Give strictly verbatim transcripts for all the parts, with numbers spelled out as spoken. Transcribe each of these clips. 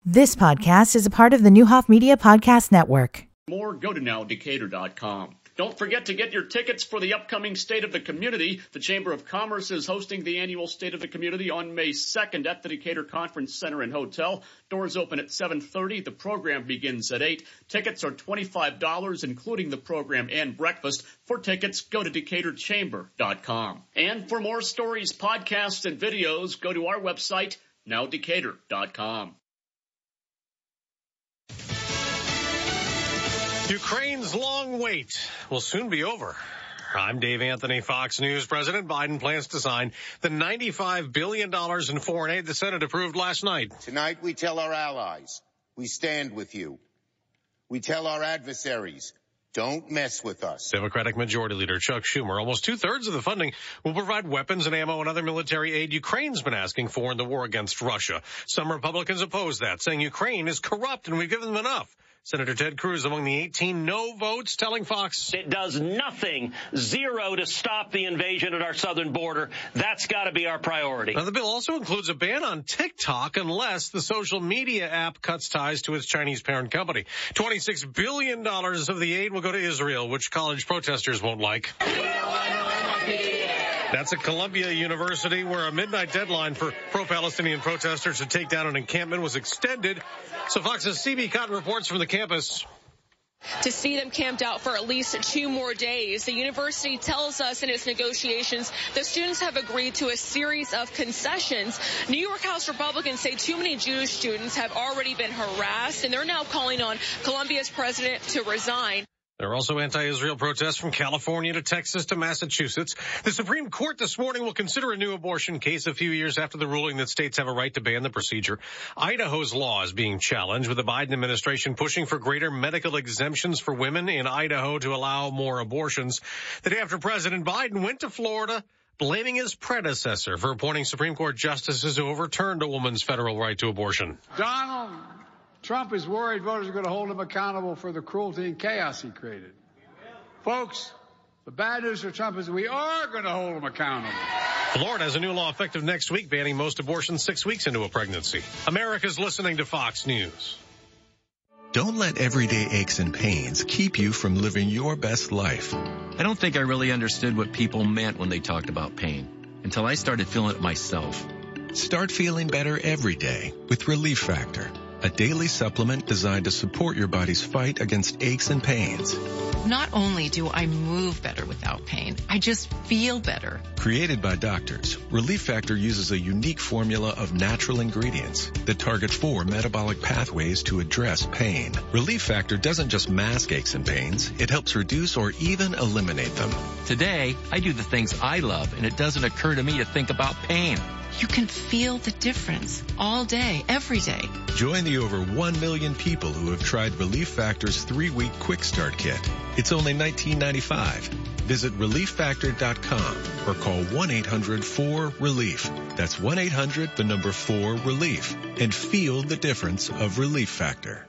This podcast is a part of the Newhoff Media Podcast Network. More, go to now decatur dot com. Don't forget to get your tickets for the upcoming State of the Community. The Chamber of Commerce is hosting the annual State of the Community on May second at the Decatur Conference Center and Hotel. Doors open at seven thirty. The program begins at eight. Tickets are twenty-five dollars, including the program and breakfast. For tickets, go to decatur chamber dot com. And for more stories, podcasts, and videos, go to our website, now decatur dot com. Ukraine's long wait will soon be over. I'm Dave Anthony, Fox News. President Biden plans to sign the ninety-five billion dollars in foreign aid the Senate approved last night. Tonight we tell our allies, we stand with you. We tell our adversaries, don't mess with us. Democratic Majority Leader Chuck Schumer, almost two-thirds of the funding will provide weapons and ammo and other military aid Ukraine's been asking for in the war against Russia. Some Republicans oppose that, saying Ukraine is corrupt and we've given them enough. Senator Ted Cruz among the eighteen no votes, telling Fox it does nothing, zero, to stop the invasion at our southern border. That's got to be our priority. Now, the bill also includes a ban on TikTok unless the social media app cuts ties to its Chinese parent company. twenty-six billion dollars of the aid will go to Israel, which college protesters won't like. That's at Columbia University, where a midnight deadline for pro-Palestinian protesters to take down an encampment was extended. So Fox's C B Cotton reports from the campus. To see them camped out for at least two more days. The university tells us in its negotiations the students have agreed to a series of concessions. New York House Republicans say too many Jewish students have already been harassed, and they're now calling on Columbia's president to resign. There are also anti-Israel protests from California to Texas to Massachusetts. The Supreme Court this morning will consider a new abortion case a few years after the ruling that states have a right to ban the procedure. Idaho's law is being challenged, with the Biden administration pushing for greater medical exemptions for women in Idaho to allow more abortions. The day after President Biden went to Florida, blaming his predecessor for appointing Supreme Court justices who overturned a woman's federal right to abortion. Donald Trump is worried voters are going to hold him accountable for the cruelty and chaos he created. Folks, the bad news for Trump is we are going to hold him accountable. Florida has a new law effective next week banning most abortions six weeks into a pregnancy. America's listening to Fox News. Don't let everyday aches and pains keep you from living your best life. I don't think I really understood what people meant when they talked about pain until I started feeling it myself. Start feeling better every day with Relief Factor, a daily supplement designed to support your body's fight against aches and pains. Not only do I move better without pain, I just feel better. Created by doctors, Relief Factor uses a unique formula of natural ingredients that target four metabolic pathways to address pain. Relief Factor doesn't just mask aches and pains, it helps reduce or even eliminate them. Today, I do the things I love, and it doesn't occur to me to think about pain. You can feel the difference all day, every day. Join the over one million people who have tried Relief Factor's three-week Quick Start Kit. It's only nineteen ninety-five dollars. Visit relief factor dot com or call one eight hundred four relief. That's one eight hundred, the number four, relief. And feel the difference of Relief Factor.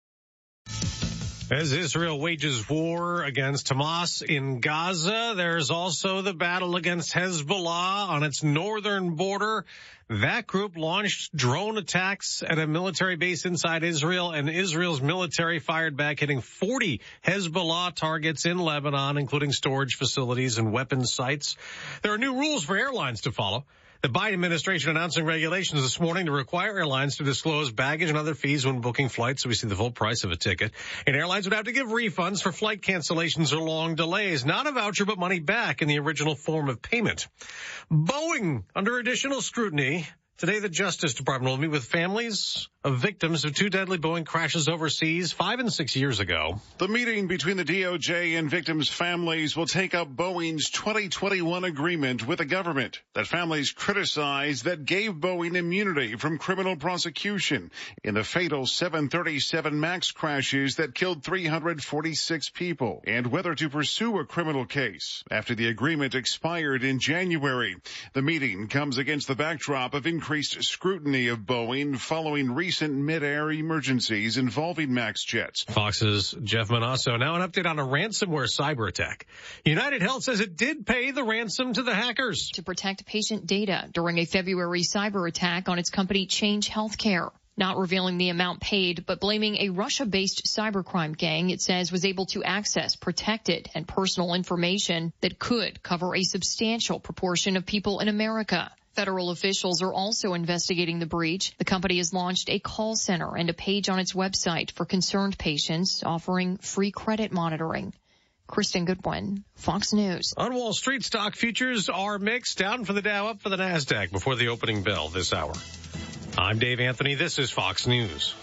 As Israel wages war against Hamas in Gaza, there's also the battle against Hezbollah on its northern border. That group launched drone attacks at a military base inside Israel, and Israel's military fired back, hitting forty Hezbollah targets in Lebanon, including storage facilities and weapons sites. There are new rules for airlines to follow. The Biden administration announcing regulations this morning to require airlines to disclose baggage and other fees when booking flights, so we see the full price of a ticket. And airlines would have to give refunds for flight cancellations or long delays, not a voucher, but money back in the original form of payment. Boeing under additional scrutiny. Today, the Justice Department will meet with families of victims of two deadly Boeing crashes overseas five and six years ago. The meeting between the D O J and victims' families will take up Boeing's twenty twenty-one agreement with the government that families criticize that gave Boeing immunity from criminal prosecution in the fatal seven thirty-seven MAX crashes that killed three hundred forty-six people, and whether to pursue a criminal case after the agreement expired in January. The meeting comes against the backdrop of increased scrutiny of Boeing following recent mid-air emergencies involving MAX jets. Fox's Jeff Manasso. Now an update on a ransomware cyber attack. United Health says it did pay the ransom to the hackers to protect patient data during a February cyber attack on its company Change Healthcare. not revealing the amount paid, but blaming a Russia-based cybercrime gang it says was able to access protected and personal information that could cover a substantial proportion of people in America. Federal officials are also investigating the breach. The company has launched a call center and a page on its website for concerned patients offering free credit monitoring. Kristen Goodwin, Fox News. On Wall Street, stock futures are mixed, down for the Dow, up for the NASDAQ before the opening bell this hour. I'm Dave Anthony. This is Fox News.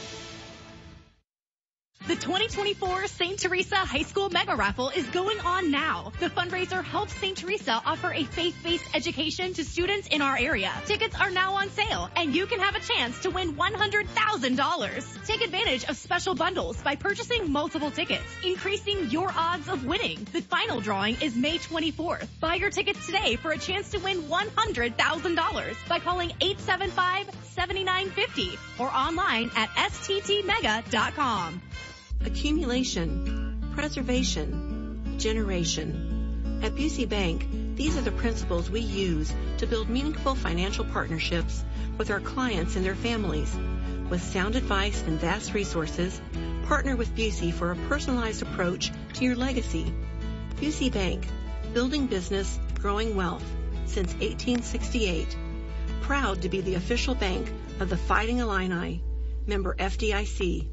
The twenty twenty-four Saint Teresa High School Mega Raffle is going on now. The fundraiser helps Saint Teresa offer a faith-based education to students in our area. Tickets are now on sale, and you can have a chance to win one hundred thousand dollars. Take advantage of special bundles by purchasing multiple tickets, increasing your odds of winning. The final drawing is May twenty-fourth. Buy your tickets today for a chance to win one hundred thousand dollars by calling eight seven five, seven nine five zero or online at S T T mega dot com. Accumulation, preservation, generation. At Busey Bank, these are the principles we use to build meaningful financial partnerships with our clients and their families. With sound advice and vast resources, partner with Busey for a personalized approach to your legacy. Busey Bank, building business, growing wealth since eighteen sixty-eight. Proud to be the official bank of the Fighting Illini. Member F D I C.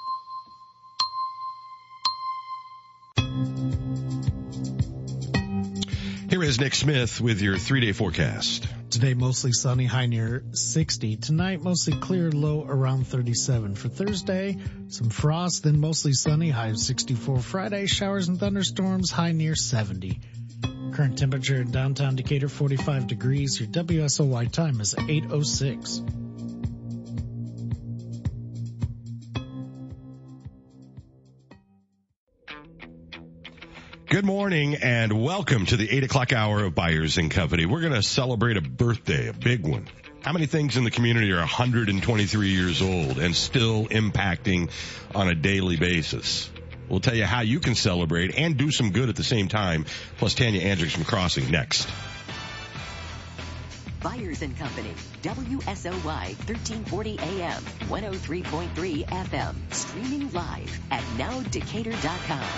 Here is Nick Smith with your three-day forecast. Today, mostly sunny, high near sixty. Tonight, mostly clear, low around thirty-seven. For Thursday, some frost, then mostly sunny, high of sixty-four. Friday, showers and thunderstorms, high near seventy. Current temperature in downtown Decatur, forty-five degrees. Your W S O Y time is eight oh six. Good morning and welcome to the eight o'clock hour of Byers and Company. We're going to celebrate a birthday, a big one. How many things in the community are one hundred twenty-three years old and still impacting on a daily basis? We'll tell you how you can celebrate and do some good at the same time. Plus Tanya Andricks from Crossing next. Byers and Company, W S O Y thirteen forty A M, one oh three point three F M, streaming live at now decatur dot com.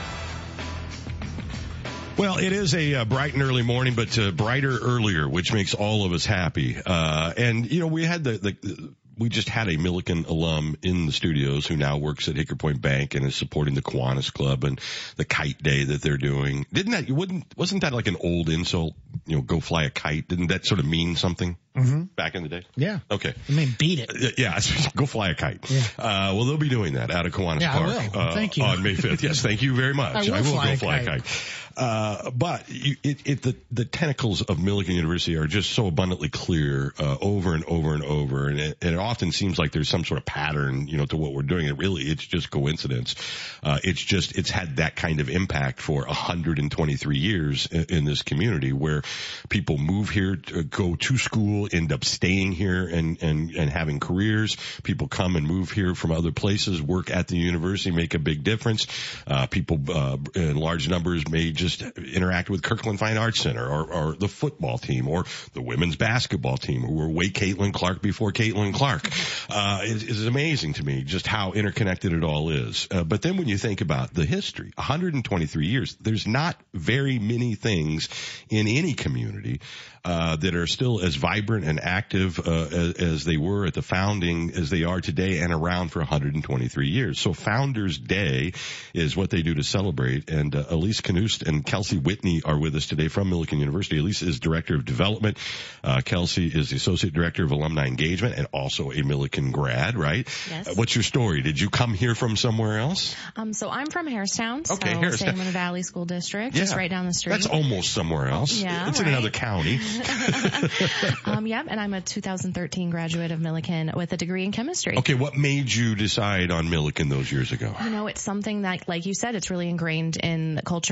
Well, it is a uh, bright and early morning, but uh, brighter earlier, which makes all of us happy. Uh, and, you know, we had the, the, we just had a Milliken alum in the studios who now works at Hickory Point Bank and is supporting the Kiwanis Club and the kite day that they're doing. Didn't that, wouldn't, wasn't that like an old insult? You know, go fly a kite. Didn't that sort of mean something mm-hmm. back in the day? Yeah. Okay. I mean, beat it. Yeah. Go fly a kite. Yeah. Uh, well, they'll be doing that out of Kiwanis yeah, Park. I will. Uh, thank you. On May fifth. Yes. Thank you very much. I will, I will fly go a fly kite. a kite. Uh, but you, it, it, the, the tentacles of Milliken University are just so abundantly clear, uh, over and over and over. And it, and it often seems like there's some sort of pattern, you know, to what we're doing. It really, it's just coincidence. Uh, it's just, it's had that kind of impact for one hundred twenty-three years in, in this community where people move here to go to school, end up staying here and, and, and having careers. People come and move here from other places, work at the university, make a big difference. Uh, people, uh, in large numbers may just interact with Kirkland Fine Arts Center or, or the football team or the women's basketball team who were way Caitlin Clark before Caitlin Clark. Uh, it, it's amazing to me just how interconnected it all is. Uh, but then when you think about the history, one hundred twenty-three years, there's not very many things in any community Uh, that are still as vibrant and active uh, as, as they were at the founding as they are today and around for one hundred twenty-three years. So Founders Day is what they do to celebrate. And uh, Elise Knust and Kelsey Whitney are with us today from Milliken University. Elise is Director of Development. Uh, Kelsey is the Associate Director of Alumni Engagement and also a Milliken grad, right? Yes. Uh, what's your story? Did you come here from somewhere else? Um, so I'm from Harristown. Okay, so Harristown. Sangamon Valley School District, Yeah. just right down the street. That's almost somewhere else. Yeah, it's in right. another county. um, yep, and I'm a two thousand thirteen graduate of Milliken with a degree in chemistry. Okay, what made you decide on Milliken those years ago? You know, it's something that, like you said, it's really ingrained in the culture of the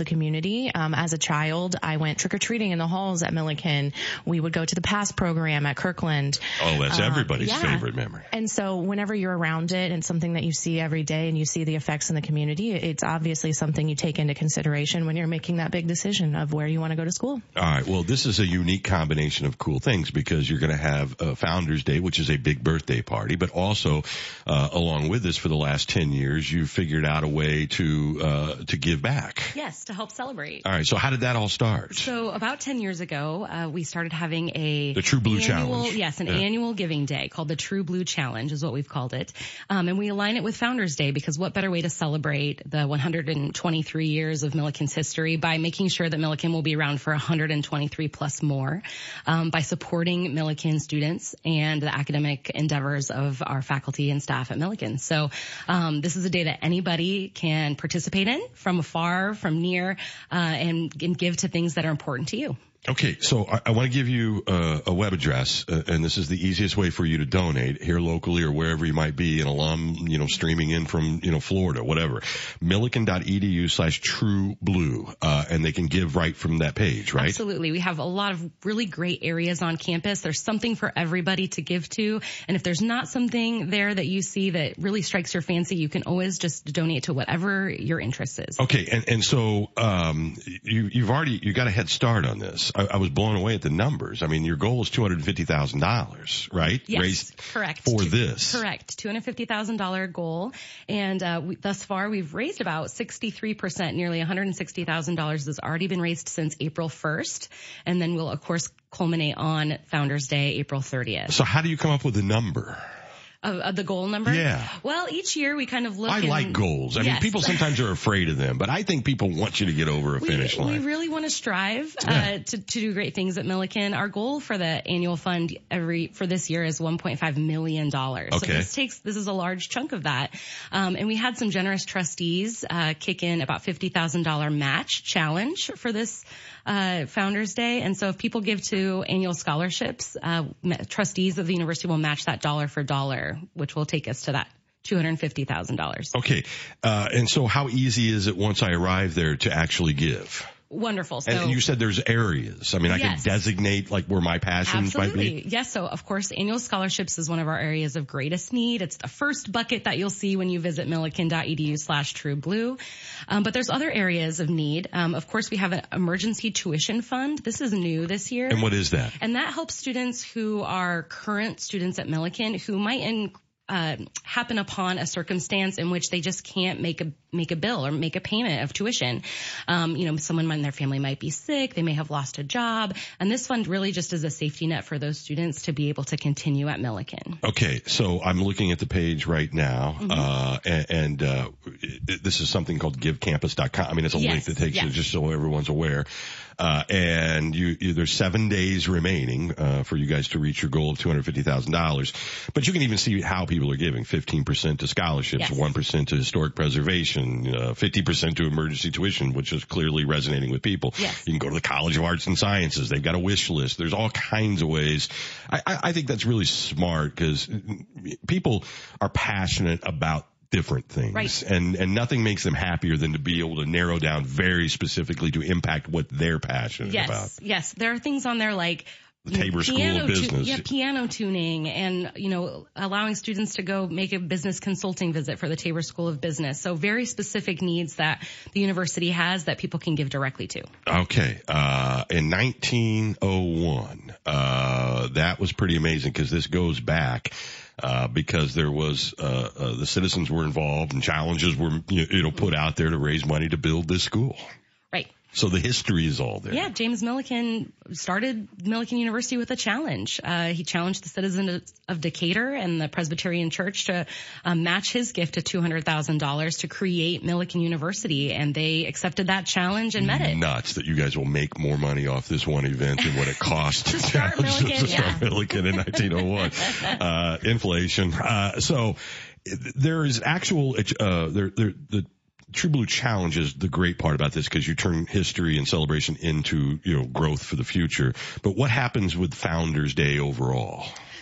community. Um, as a child, I went trick-or-treating in the halls at Millikin. We would go to the PASS program at Kirkland. Oh, that's everybody's uh, yeah. favorite memory. And so whenever you're around it and something that you see every day and you see the effects in the community, it's obviously something you take into consideration when you're making that big decision of where you want to go to school. All right. Well, this is a unique combination of cool things because you're going to have uh, Founders Day, which is a big birthday party, but also uh, along with this for the last ten years, you've figured out a way to uh, to give back. Yes, to help celebrate. All right. So how did that all start? So about ten years ago, uh, we started having a the True Blue annual, Challenge. Yes, an yeah. annual giving day called the True Blue Challenge is what we've called it. Um, and we align it with Founders Day because what better way to celebrate the one hundred twenty-three years of Millikin's history by making sure that Millikin will be around for one hundred twenty-three plus more, um, by supporting Millikin students and the academic endeavors of our faculty and staff at Millikin. So um, this is a day that anybody can participate in from afar, from near, uh, and, and give to things that are important to you. Okay, so I, I want to give you uh, a web address, uh, and this is the easiest way for you to donate here locally or wherever you might be, an alum, you know, streaming in from, you know, Florida, whatever. Millikin.edu slash True Blue, uh, and they can give right from that page, right? Absolutely. We have a lot of really great areas on campus. There's something for everybody to give to, and if there's not something there that you see that really strikes your fancy, you can always just donate to whatever your interest is. Okay, and, and so um, you, you've already, you got a head start on this. I, I was blown away at the numbers. I mean, your goal is two hundred fifty thousand dollars, right? Yes, Raised correct. For this. Correct. two hundred fifty thousand dollars goal. And uh, we, thus far, we've raised about sixty-three percent, nearly one hundred sixty thousand dollars has already been raised since April first. And then we'll, of course, culminate on Founders Day, April thirtieth. So how do you come up with the number? Of, of the goal number? Yeah. Well, each year we kind of look. I and, like goals. I yes. mean, people sometimes are afraid of them, but I think people want you to get over a we, finish line. We really want to strive uh, yeah. to, to do great things at Millikin. Our goal for the annual fund every for this year is one point five million dollars. Okay. So this takes this is a large chunk of that. Um, and we had some generous trustees uh, kick in about fifty thousand dollars match challenge for this uh, Founders Day. And so if people give to annual scholarships, uh, trustees of the university will match that dollar for dollar, which will take us to that two hundred fifty thousand dollars. Okay. Uh, and so how easy is it once I arrive there to actually give? Wonderful. So, and you said there's areas. I mean, I yes. can designate like where my passions Absolutely. might be. Yes. So of course, annual scholarships is one of our areas of greatest need. It's the first bucket that you'll see when you visit millikin.edu slash true blue. Um, but there's other areas of need. Um, of course, we have an emergency tuition fund. This is new this year. And what is that? And that helps students who are current students at Millikin who might in Uh, happen upon a circumstance in which they just can't make a make a bill or make a payment of tuition. Um, you know, someone in their family might be sick, they may have lost a job, and this fund really just is a safety net for those students to be able to continue at Millikin. Okay, so I'm looking at the page right now, Mm-hmm. uh, and, and uh, it, this is something called give campus dot com. I mean, it's a Yes, link that takes yes. you just so everyone's aware. Uh, and you, you, there's seven days remaining, uh, for you guys to reach your goal of two hundred fifty thousand dollars. But you can even see how people are giving. fifteen percent to scholarships, Yes. one percent to historic preservation, uh, fifty percent to emergency tuition, which is clearly resonating with people. Yes. You can go to the College of Arts and Sciences. They've got a wish list. There's all kinds of ways. I, I, I think that's really smart because people are passionate about different things. Right. And, and nothing makes them happier than to be able to narrow down very specifically to impact what they're passionate Yes, about. yes. There are things on there like The Tabor School piano of tu- Business. yeah, piano tuning and, you know, allowing students to go make a business consulting visit for the Tabor School of Business. So very specific needs that the university has that people can give directly to. Okay. Uh, in nineteen oh one, uh, that was pretty amazing because this goes back, uh, because there was, uh, uh, the citizens were involved and challenges were, you know, put out there to raise money to build this school. Right. So the history is all there. Yeah, James Millikin started Millikin University with a challenge. Uh, he challenged the citizens of Decatur and the Presbyterian Church to uh, match his gift to two hundred thousand dollars to create Millikin University, and they accepted that challenge and met it. Nuts that you guys will make more money off this one event than what it cost to start challenge Millikin, to start yeah. Millikin in nineteen oh one. Uh, inflation. Uh, so there is actual, uh, there, there, the, True Blue Challenge is the great part about this because you turn history and celebration into, you know, growth for the future. But what happens with Founders Day overall?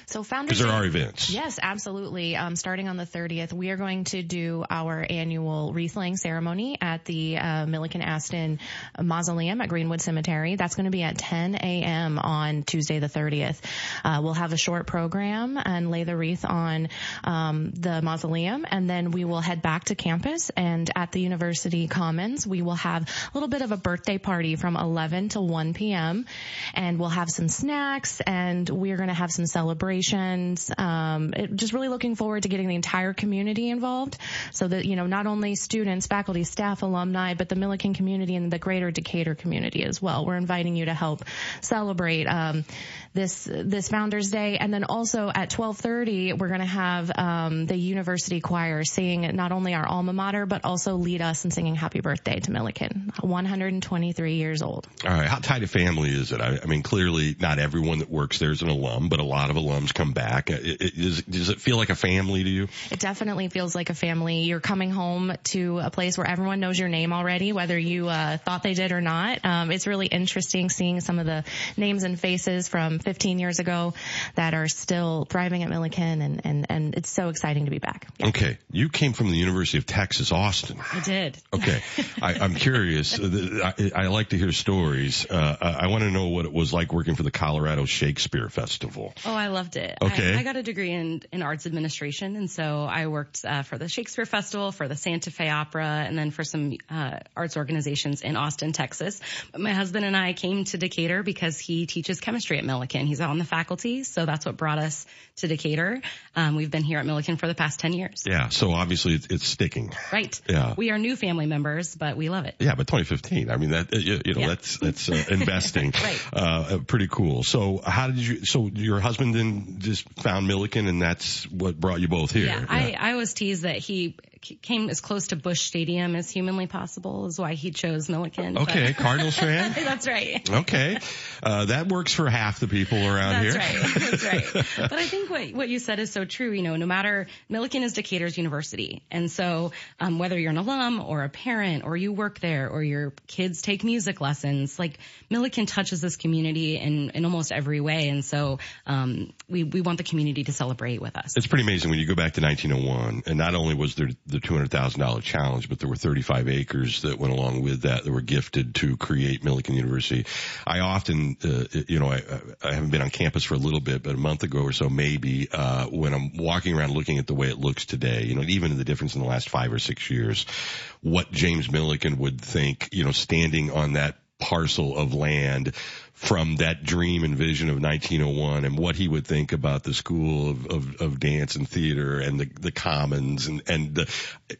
So Founders Because there Day- are events. Yes, absolutely. Um, starting on the thirtieth, we are going to do our annual wreath laying ceremony at the uh, Milliken Aston Mausoleum at Greenwood Cemetery. That's going to be at ten a.m. on Tuesday the thirtieth. Uh, we'll have a short program and lay the wreath on um, the mausoleum, and then we will head back to campus, and at the University Commons we will have a little bit of a birthday party from eleven to one p.m. and we'll have some snacks, and we're going to have some celebrations. Um, it, just really looking forward to getting the entire community involved, so that, you know, not only students, faculty, staff, alumni, but the Milliken community and the greater Decatur community as well. We're inviting you to help celebrate um, this this Founders Day, and then also at twelve thirty we're going to have um, the University Choir sing not only our alma mater, but also lead us in singing Happy Birthday to Milliken, one hundred twenty-three years old. All right. How tight a family is it? I, I mean, clearly not everyone that works there is an alum, but a lot of alums come back. It, it, is, does it feel like a family to you? It definitely feels like a family. You're coming home to a place where everyone knows your name already, whether you uh, thought they did or not. Um, it's really interesting seeing some of the names and faces from fifteen years ago that are still thriving at Milliken, and, and, and it's so exciting to be back. Yeah. Okay. You came from the University of Texas, Austin. I did. Okay. I, I'm curious. I, I like to hear stories. Uh, I want to know what it was like working for the Colorado Shakespeare Festival. Oh, I loved it. Okay. I, I got a degree in, in arts administration, and so I worked uh, for the Shakespeare Festival, for the Santa Fe Opera, and then for some uh, arts organizations in Austin, Texas. But my husband and I came to Decatur because he teaches chemistry at Milliken. He's on the faculty, so that's what brought us to Decatur. Um, we've been here at Milliken for the past ten years. Yeah, so obviously it's, it's sticking. Right. Yeah. We are new family members, but we love it. Yeah, but twenty fifteen, I mean, that, you, you know, Yeah. that's, that's uh, investing. Right. Uh, pretty cool. So how did you, so your husband then just found Milliken, and that's what brought you both here? Yeah, I, I always tease that he came as close to Busch Stadium as humanly possible, is why he chose Milliken. Okay, but- Cardinals fan? That's right. Okay. Uh, that works for half the people around That's here. right. That's right. But I think what, what you said is so true. You know, no matter, Milliken is Decatur's university. And so, um, whether you're an alum or a parent or you work there or your kids take music lessons, like Milliken touches this community in, in almost every way. And so, um, we, we want the community to celebrate with us. It's pretty amazing when you go back to nineteen oh one, and not only was there the two hundred thousand dollars challenge, but there were thirty-five acres that went along with that that were gifted to create Milliken University. I often, uh, you know, I, I haven't been on campus for a little bit, but a month ago or so maybe, uh, when I'm walking around looking at the way it looks today, you know, even the difference in the last five or six years, what James Milliken would think, you know, standing on that parcel of land from that dream and vision of nineteen oh one, and what he would think about the School of, of, of Dance and Theater and the, the Commons, and, and the,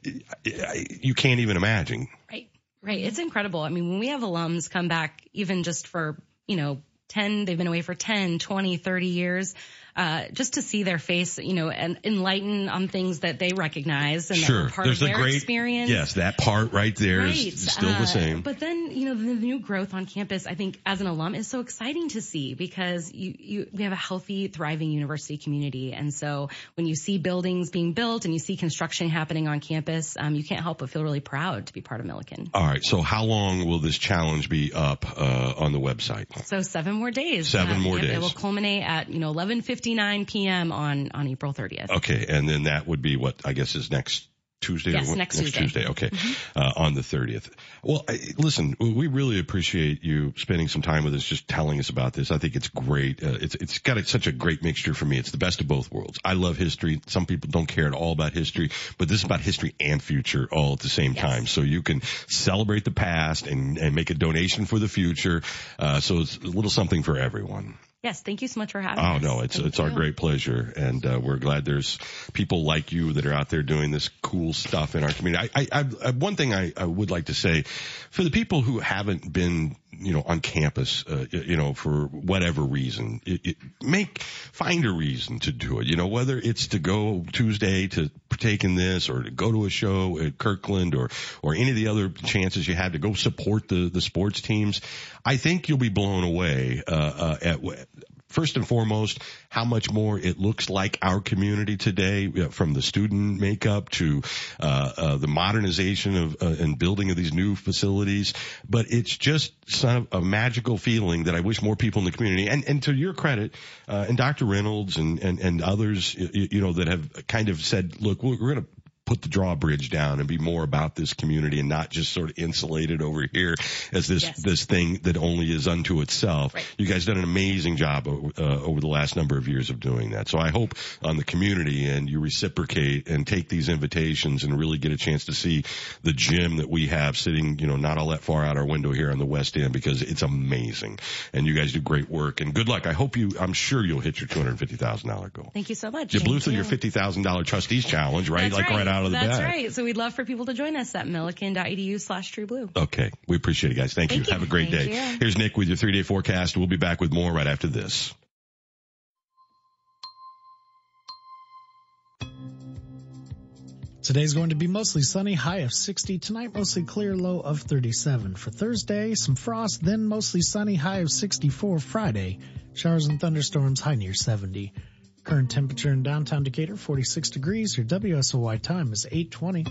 you can't even imagine. Right. Right. It's incredible. I mean, when we have alums come back, even just for, you know, ten, they've been away for ten, twenty, thirty years, uh, just to see their face, you know, and enlighten on things that they recognize and Sure. that were part There's of the their great experience. Yes, that part right there Right. is still Uh, the same. But then, you know, the new growth on campus, I think as an alum is so exciting to see, because you, you, we have a healthy, thriving university community. And so when you see buildings being built and you see construction happening on campus, um, you can't help but feel really proud to be part of Milliken. All right. So how long will this challenge be up, uh, on the website? So seven more days. Seven Um, more yep, days. It will culminate at, you know, eleven fifty-nine p.m. on, on April thirtieth. Okay. And then that would be what I guess is next Tuesday? Yes, or what? next Tuesday. Okay. Mm-hmm. Uh, on the thirtieth. Well, I, listen, we really appreciate you spending some time with us, just telling us about this. I think it's great. Uh, it's, it's got a, such a great mixture for me. It's the best of both worlds. I love history. Some people don't care at all about history, but this is about history and future all at the same Yes. time. So you can celebrate the past and, and make a donation for the future. Uh, so it's a little something for everyone. Yes, thank you so much for having Oh us. no, it's Thank it's our you. great pleasure, and uh, we're glad there's people like you that are out there doing this cool stuff in our community. I, I, I one thing I, I would like to say, for the people who haven't been, you know, on campus, uh, you know, for whatever reason, it, it, make find a reason to do it. You know, whether it's to go Tuesday to partake in this, or to go to a show at Kirkland, or or any of the other chances you have to go support the the sports teams. I think you'll be blown away uh, uh, at first and foremost, how much more it looks like our community today, from the student makeup to uh, uh the modernization of uh, and building of these new facilities. But it's just some, a magical feeling that I wish more people in the community, and, and to your credit, uh, and Doctor Reynolds and, and, and others, you, you know, that have kind of said, look, we're going to put the drawbridge down and be more about this community and not just sort of insulated over here as this, yes. this thing that only is unto itself. Right. You guys done an amazing job uh, over the last number of years of doing that. So I hope on the community and you reciprocate and take these invitations and really get a chance to see the gym that we have sitting, you know, not all that far out our window here on the West End, because it's amazing. And you guys do great work, and good luck. I hope you, I'm sure you'll hit your two hundred fifty thousand dollars goal. Thank you so much. You blew Thank through you. your fifty thousand dollars trustees challenge, right? That's like right. right out of the That's bag. right. So we'd love for people to join us at milliken.edu slash true blue. Okay. We appreciate it, guys. Thank, Thank you. you. Have a great Thank day. you. Here's Nick with your three-day forecast. We'll be back with more right after this. Today's going to be mostly sunny, high of sixty. Tonight, mostly clear, low of thirty-seven. For Thursday, some frost, then mostly sunny, high of sixty-four. Friday, showers and thunderstorms, high near seventy. Current temperature in downtown Decatur, forty-six degrees. Your W S O Y time is eight twenty.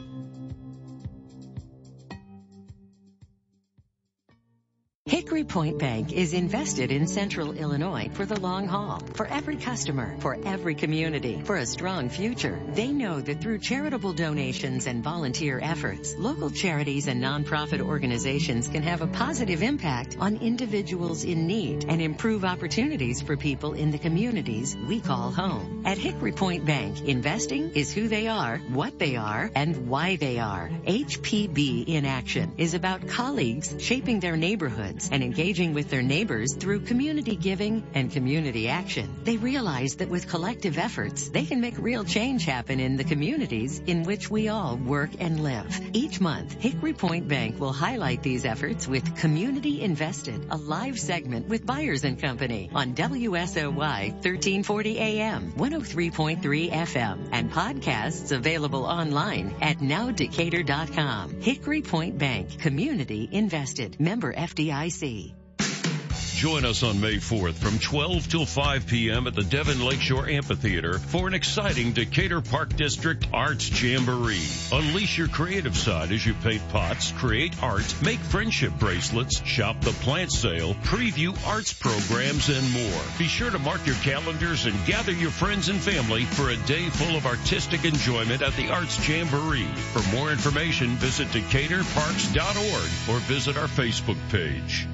Hickory Point Bank is invested in Central Illinois for the long haul, for every customer, for every community, for a strong future. They know that through charitable donations and volunteer efforts, local charities and nonprofit organizations can have a positive impact on individuals in need and improve opportunities for people in the communities we call home. At Hickory Point Bank, investing is who they are, what they are, and why they are. H P B in Action is about colleagues shaping their neighborhoods and engaging with their neighbors through community giving and community action. They realize that with collective efforts, they can make real change happen in the communities in which we all work and live. Each month, Hickory Point Bank will highlight these efforts with Community Invested, a live segment with Byers and Company on W S O Y thirteen forty A M, one oh three point three F M, and podcasts available online at now decatur dot com. Hickory Point Bank, Community Invested, member F D I C. Join us on May fourth from twelve till five p.m. at the Devon Lakeshore Amphitheater for an exciting Decatur Park District Arts Jamboree. Unleash your creative side as you paint pots, create art, make friendship bracelets, shop the plant sale, preview arts programs, and more. Be sure to mark your calendars and gather your friends and family for a day full of artistic enjoyment at the Arts Jamboree. For more information, visit decatur parks dot org or visit our Facebook page.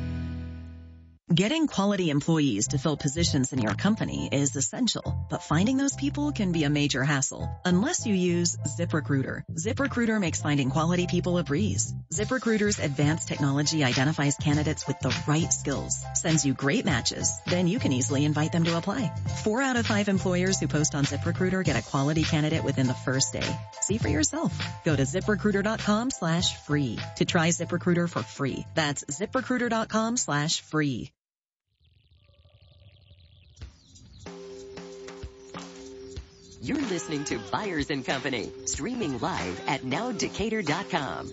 Getting quality employees to fill positions in your company is essential, but finding those people can be a major hassle unless you use ZipRecruiter. ZipRecruiter makes finding quality people a breeze. ZipRecruiter's advanced technology identifies candidates with the right skills, sends you great matches, then you can easily invite them to apply. Four out of five employers who post on ZipRecruiter get a quality candidate within the first day. See for yourself. Go to ZipRecruiter.com slash free to try ZipRecruiter for free. That's ZipRecruiter.com slash free. You're listening to Byers and Company, streaming live at now decatur dot com.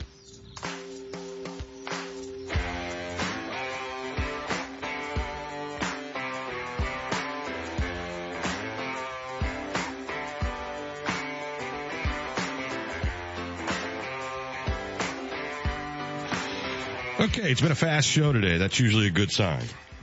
Okay, it's been a fast show today. That's usually a good sign.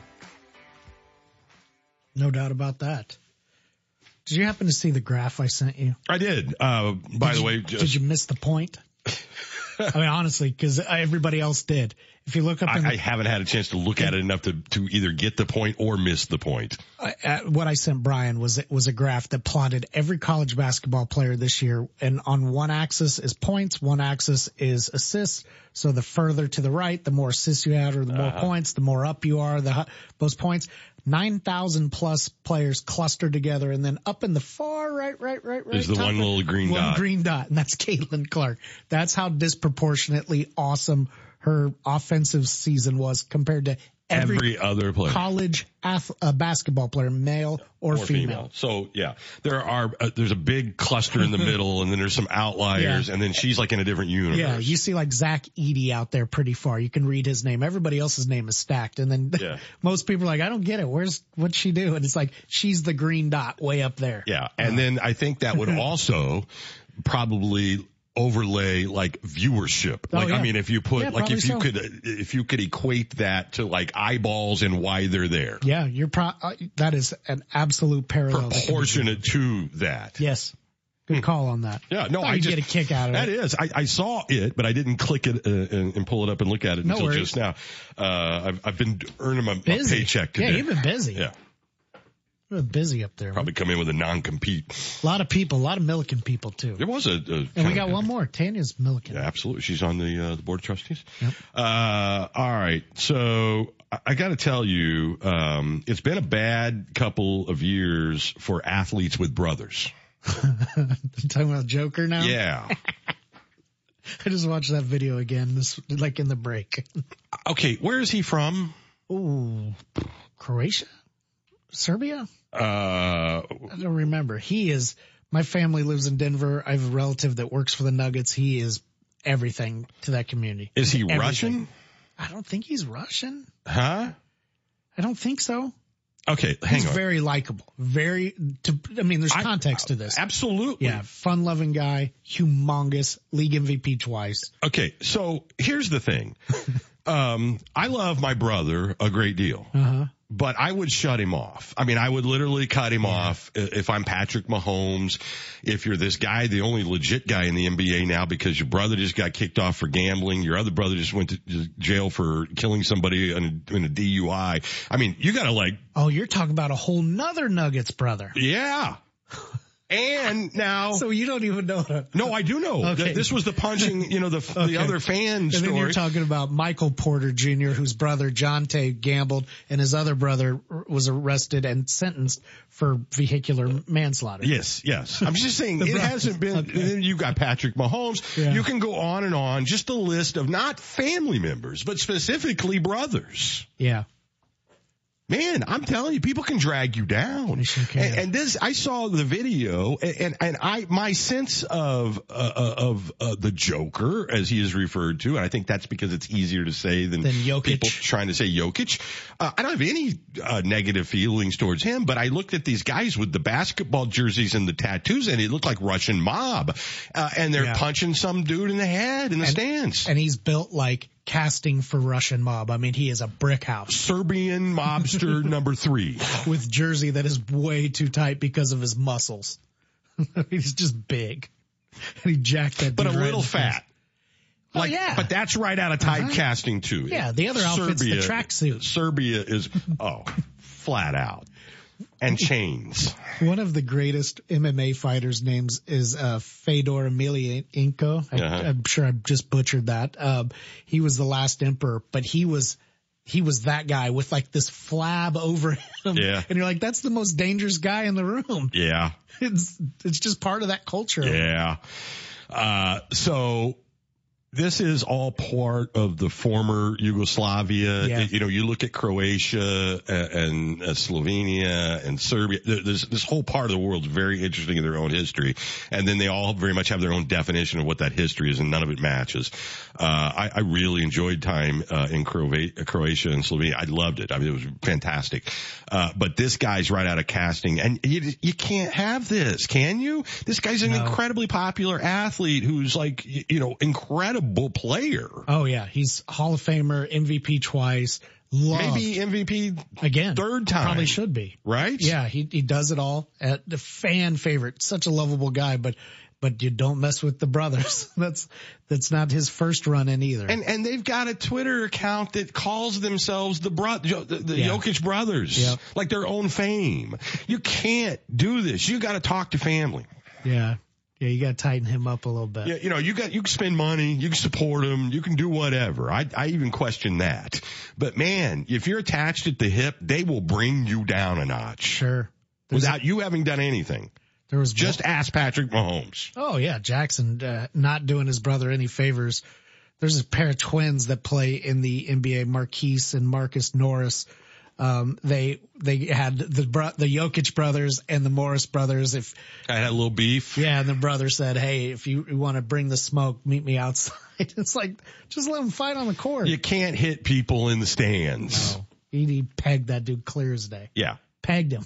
No doubt about that. Did you happen to see the graph I sent you? I did. Uh, by did the you, way, just, did you miss the point? I mean, honestly, because everybody else did. If you look up, I, in the, I haven't had a chance to look at it enough to, to either get the point or miss the point. Uh, what I sent Brian was was a graph that plotted every college basketball player this year, and on one axis is points, one axis is assists. So the further to the right, the more assists you had, or the more uh-huh. points, the more up you are, the most points. nine thousand plus players clustered together, and then up in the far right, right, right, right. There's the one little green one dot. One green dot, and that's Caitlin Clark. That's how disproportionately awesome her offensive season was compared to every, every other player. College ath- uh, basketball player, male or, or female. female. So yeah, there are, uh, there's a big cluster in the middle and then there's some outliers Yeah. and then she's like in a different universe. Yeah, you see like Zach Edey out there pretty far. You can read his name. Everybody else's name is stacked. And then Yeah. most people are like, I don't get it. Where's, what'd she do? And it's like, she's the green dot way up there. Yeah. And then I think that would also probably overlay like viewership. Oh, Like, yeah. I mean, if you put, Yeah, like, if you probably could, if you could equate that to like eyeballs and why they're there. Yeah, you're pro- uh, that is an absolute parallel. Proportionate to that. Yes. Good call on that. Yeah, no, Thought I you'd just get a kick out of that it. is. I, I saw it, but I didn't click it uh, and, and pull it up and look at it No until worries. just now. Uh, I've, I've been earning my, my Busy. paycheck today. Yeah, you've been busy. Yeah, You've been busy up there. probably come in with a non-compete. A lot of people, a lot of Milliken people too. There was a, a And we got one more. Tanya's Milliken. Yeah, absolutely. She's on the uh, the board of trustees. Yep. Uh, all right. So I, I got to tell you, um, it's been a bad couple of years for athletes with brothers. Talking about Joker now? Yeah. I just watched that video again, this like in the break. Okay, where is he from? Ooh, Croatia? Serbia? Uh, I don't remember. He is, my family lives in Denver. I have a relative that works for the Nuggets. He is everything to that community. Is he Everything. Russian? I don't think he's Russian. Huh? I don't think so. Okay, hang He's on. very likable. Very, to, I mean, there's context to this. Absolutely. Yeah, fun-loving guy, humongous, league M V P twice. Okay, so here's the thing. um, I love my brother a great deal. Uh-huh. But I would shut him off. I mean, I would literally cut him off if I'm Patrick Mahomes. If you're this guy, the only legit guy in the N B A now because your brother just got kicked off for gambling. Your other brother just went to jail for killing somebody in a, in a D U I. I mean, you gotta like. Oh, you're talking about a whole nother Nuggets brother. Yeah. And now. So you don't even know. That. No, I do know. Okay. Th- This was the punching, you know, the Okay. the other fan And story. then you're talking about Michael Porter Junior, whose brother John Tay gambled, and his other brother was arrested and sentenced for vehicular manslaughter. Yes, yes. I'm just saying The it brothers. hasn't been. Okay. Then you got Patrick Mahomes. Yeah. You can go on and on. Just a list of not family members, but specifically brothers. Yeah. Man, I'm telling you, people can drag you down. Sure can. And, and this, I saw the video, and and, and I, my sense of uh, of uh, the Joker, as he is referred to, and I think that's because it's easier to say than, Than Jokic. people trying to say Jokic. Uh, I don't have any uh, negative feelings towards him, but I looked at these guys with the basketball jerseys and the tattoos, and it looked like Russian mob, uh, and they're Yeah. punching some dude in the head in the And- stands. And he's built like casting for Russian mob. I mean, he is a brick house Serbian mobster number three. with jersey that is way too tight because of his muscles. He's just big. And he jacked that But a dude right little in the face. fat. Oh, Like, yeah. But that's right out of Uh-huh. typecasting too. Yeah, the other outfit's the tracksuit. Serbia is, oh, flat out. And chains. One of the greatest M M A fighters' names is uh, Fedor Emelianenko. I, Uh-huh. I'm sure I just butchered that. Um, he was the last emperor, but he was he was that guy with like this flab over him. Yeah. And you're like, that's the most dangerous guy in the room. Yeah. It's it's just part of that culture. Yeah. Uh, so this is all part of the former Yugoslavia. Yeah. You know, you look at Croatia and, and uh, Slovenia and Serbia. There- There's this whole part of the world is very interesting in their own history, and then they all very much have their own definition of what that history is, and none of it matches. Uh, I, I really enjoyed time uh, in Croatia, Croatia and Slovenia. I loved it. I mean, it was fantastic. Uh, but this guy's right out of casting, and you you can't have this, can you? This guy's an No. incredibly popular athlete who's like, y- you know, incredible player. Oh yeah, he's Hall of Famer, M V P twice. Loved. Maybe M V P Again, third time. Probably should be. Right? Yeah, he he does it all. At the fan favorite, such a lovable guy, but but you don't mess with the brothers. That's that's not his first run in either. And and they've got a Twitter account that calls themselves the bro- the, the Yeah. Jokic brothers, Yep. like their own fame. You can't do this. You got to talk to family. yeah, yeah, you got to tighten him up a little bit. Yeah, you know, you got you can spend money, you can support them, you can do whatever. I I even question that. But man, if you're attached at the hip, they will bring you down a notch Sure. There's without you having done anything. There was Just ask Patrick Mahomes. Oh yeah, Jackson uh, not doing his brother any favors. there's a pair of twins that play in the N B A, Marquise and Marcus Norris. Um, they, they had the, bro- the Jokic brothers and the Morris brothers. If I had a little beef. Yeah. And the brother said, hey, if you, you want to bring the smoke, meet me outside. It's like, just let them fight on the court. You can't hit people in the stands. No. He, he pegged that dude clear as day. Yeah. Pegged him.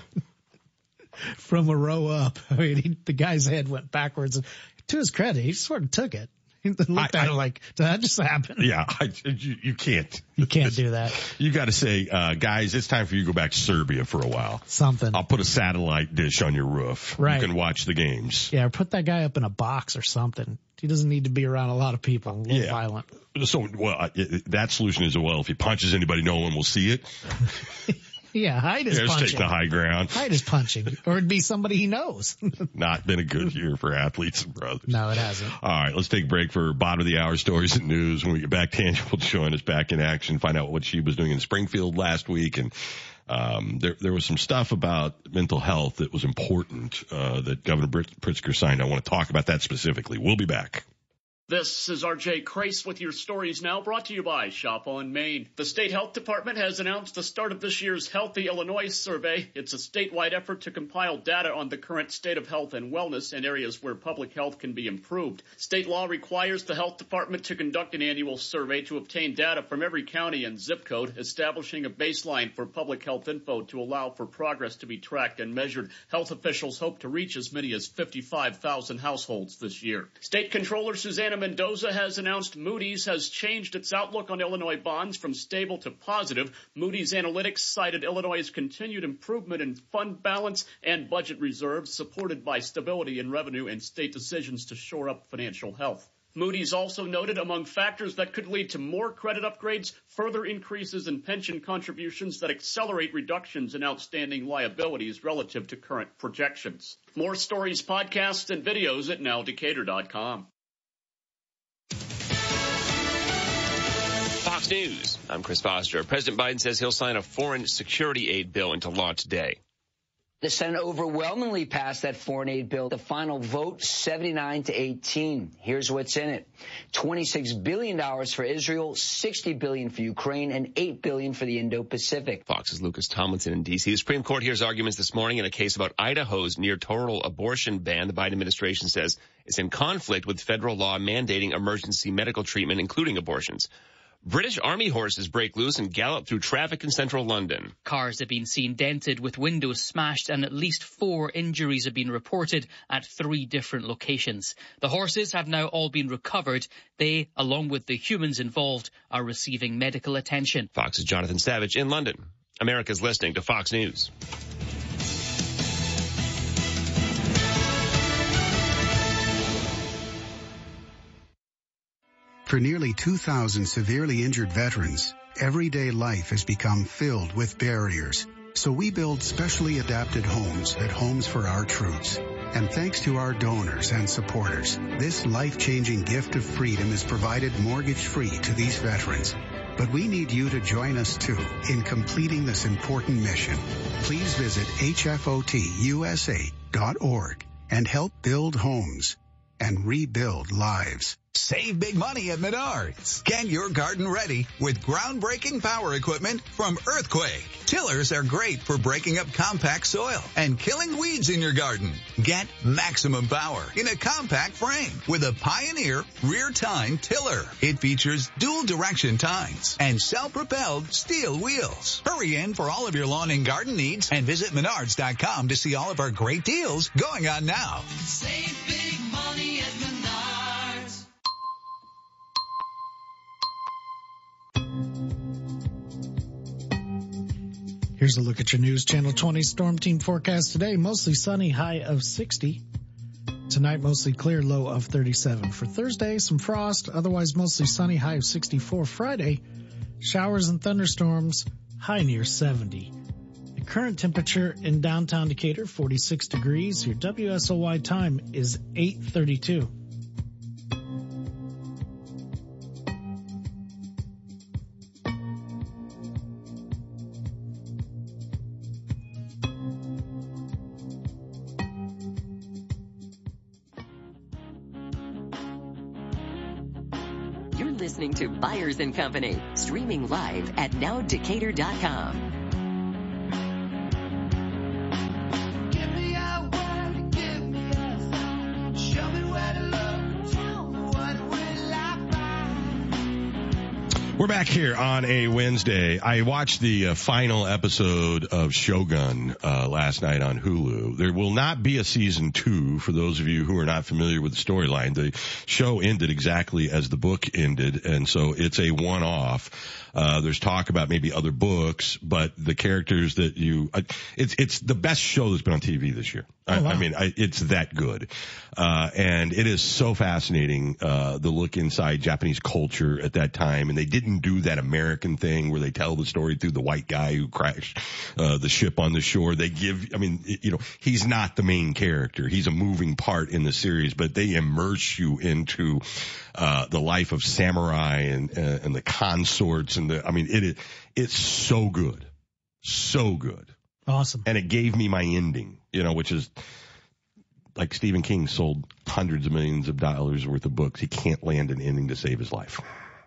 From a row up. I mean, he, the guy's head went backwards. To his credit, he sort of took it. He looked I, at I, it like, did that just happen? Yeah, I, you, you can't. You can't do that. You got to say, uh, guys, it's time for you to go back to Serbia for a while. Something. I'll put a satellite dish on your roof. Right. You can watch the games. Yeah, or put that guy up in a box or something. He doesn't need to be around a lot of people. A little yeah. violent. So, well, that solution is, well, if he punches anybody, no one will see it. Yeah, hide his There's punching. take the high ground. Hide his punching. Or it'd be somebody he knows. Not been a good year for athletes and brothers. No, it hasn't. All right, let's take a break for bottom of the hour stories and news. When we get back, Tanya will join us back in action, find out what she was doing in Springfield last week. And um, there, there was some stuff about mental health that was important uh, that Governor Pritzker signed. I want to talk about that specifically. We'll be back. This is R J Crace with your stories now, brought to you by Shop on Main. The State Health Department has announced the start of this year's Healthy Illinois Survey. It's a statewide effort to compile data on the current state of health and wellness and areas where public health can be improved. State law requires the health department to conduct an annual survey to obtain data from every county and zip code, establishing a baseline for public health info to allow for progress to be tracked and measured. Health officials hope to reach as many as fifty-five thousand households this year. State Controller Susanna Mendoza has announced Moody's has changed its outlook on Illinois bonds from stable to positive. Moody's Analytics cited Illinois' continued improvement in fund balance and budget reserves, supported by stability in revenue and state decisions to shore up financial health. Moody's also noted among factors that could lead to more credit upgrades, further increases in pension contributions that accelerate reductions in outstanding liabilities relative to current projections. More stories, podcasts, and videos at now decatur dot com. Fox News. I'm Chris Foster. President Biden says he'll sign a foreign security aid bill into law today. The Senate overwhelmingly passed that foreign aid bill. The final vote, seventy-nine to eighteen. Here's what's in it. twenty-six billion dollars for Israel, sixty billion dollars for Ukraine, and eight billion dollars for the Indo-Pacific. Fox's Lucas Tomlinson in D C. The Supreme Court hears arguments this morning in a case about Idaho's near-total abortion ban. The Biden administration says it's in conflict with federal law mandating emergency medical treatment, including abortions. British Army horses break loose and gallop through traffic in central London. Cars have been seen dented with windows smashed and at least four injuries have been reported at three different locations. The horses have now all been recovered. They, along with the humans involved, are receiving medical attention. Fox's Jonathan Savage in London. America's listening to Fox News. For nearly two thousand severely injured veterans, everyday life has become filled with barriers. So we build specially adapted homes at Homes for Our Troops. And thanks to our donors and supporters, this life-changing gift of freedom is provided mortgage-free to these veterans. But we need you to join us, too, in completing this important mission. Please visit H F O T U S A dot org and help build homes and rebuild lives. Save big money at Menards. Get your garden ready with groundbreaking power equipment from Earthquake. Tillers are great for breaking up compact soil and killing weeds in your garden. Get maximum power in a compact frame with a Pioneer rear tine tiller. It features dual direction tines and self-propelled steel wheels. Hurry in for all of your lawn and garden needs and visit Menards dot com to see all of our great deals going on now. Save big money at Menards. Here's a look at your News Channel twenty Storm Team forecast today. Mostly sunny, high of sixty. Tonight, mostly clear, low of thirty-seven. For Thursday, some frost, otherwise mostly sunny, high of sixty-four. Friday, showers and thunderstorms, high near seventy. The current temperature in downtown Decatur, forty-six degrees. Your W S O Y time is eight thirty-two. You're listening to Byers and Company, streaming live at now decatur dot com. We're back here on a Wednesday. I watched the uh, final episode of Shogun uh, last night on Hulu. There will not be a season two for those of you who are not familiar with the storyline. The show ended exactly as the book ended, and so it's a one-off. Uh, there's talk about maybe other books, but the characters that you, uh, it's, it's the best show that's been on T V this year. Oh, I, wow. I mean, I, it's that good. Uh, and it is so fascinating, uh, the look inside Japanese culture at that time. And they didn't do that American thing where they tell the story through the white guy who crashed, uh, the ship on the shore. They give, I mean, you know, he's not the main character. He's a moving part in the series, but they immerse you into, uh, the life of samurai and, uh, and the consorts and the, I mean, it is, it's so good. So good. Awesome. And it gave me my ending, you know, which is like Stephen King sold hundreds of millions of dollars worth of books. He can't land an ending to save his life.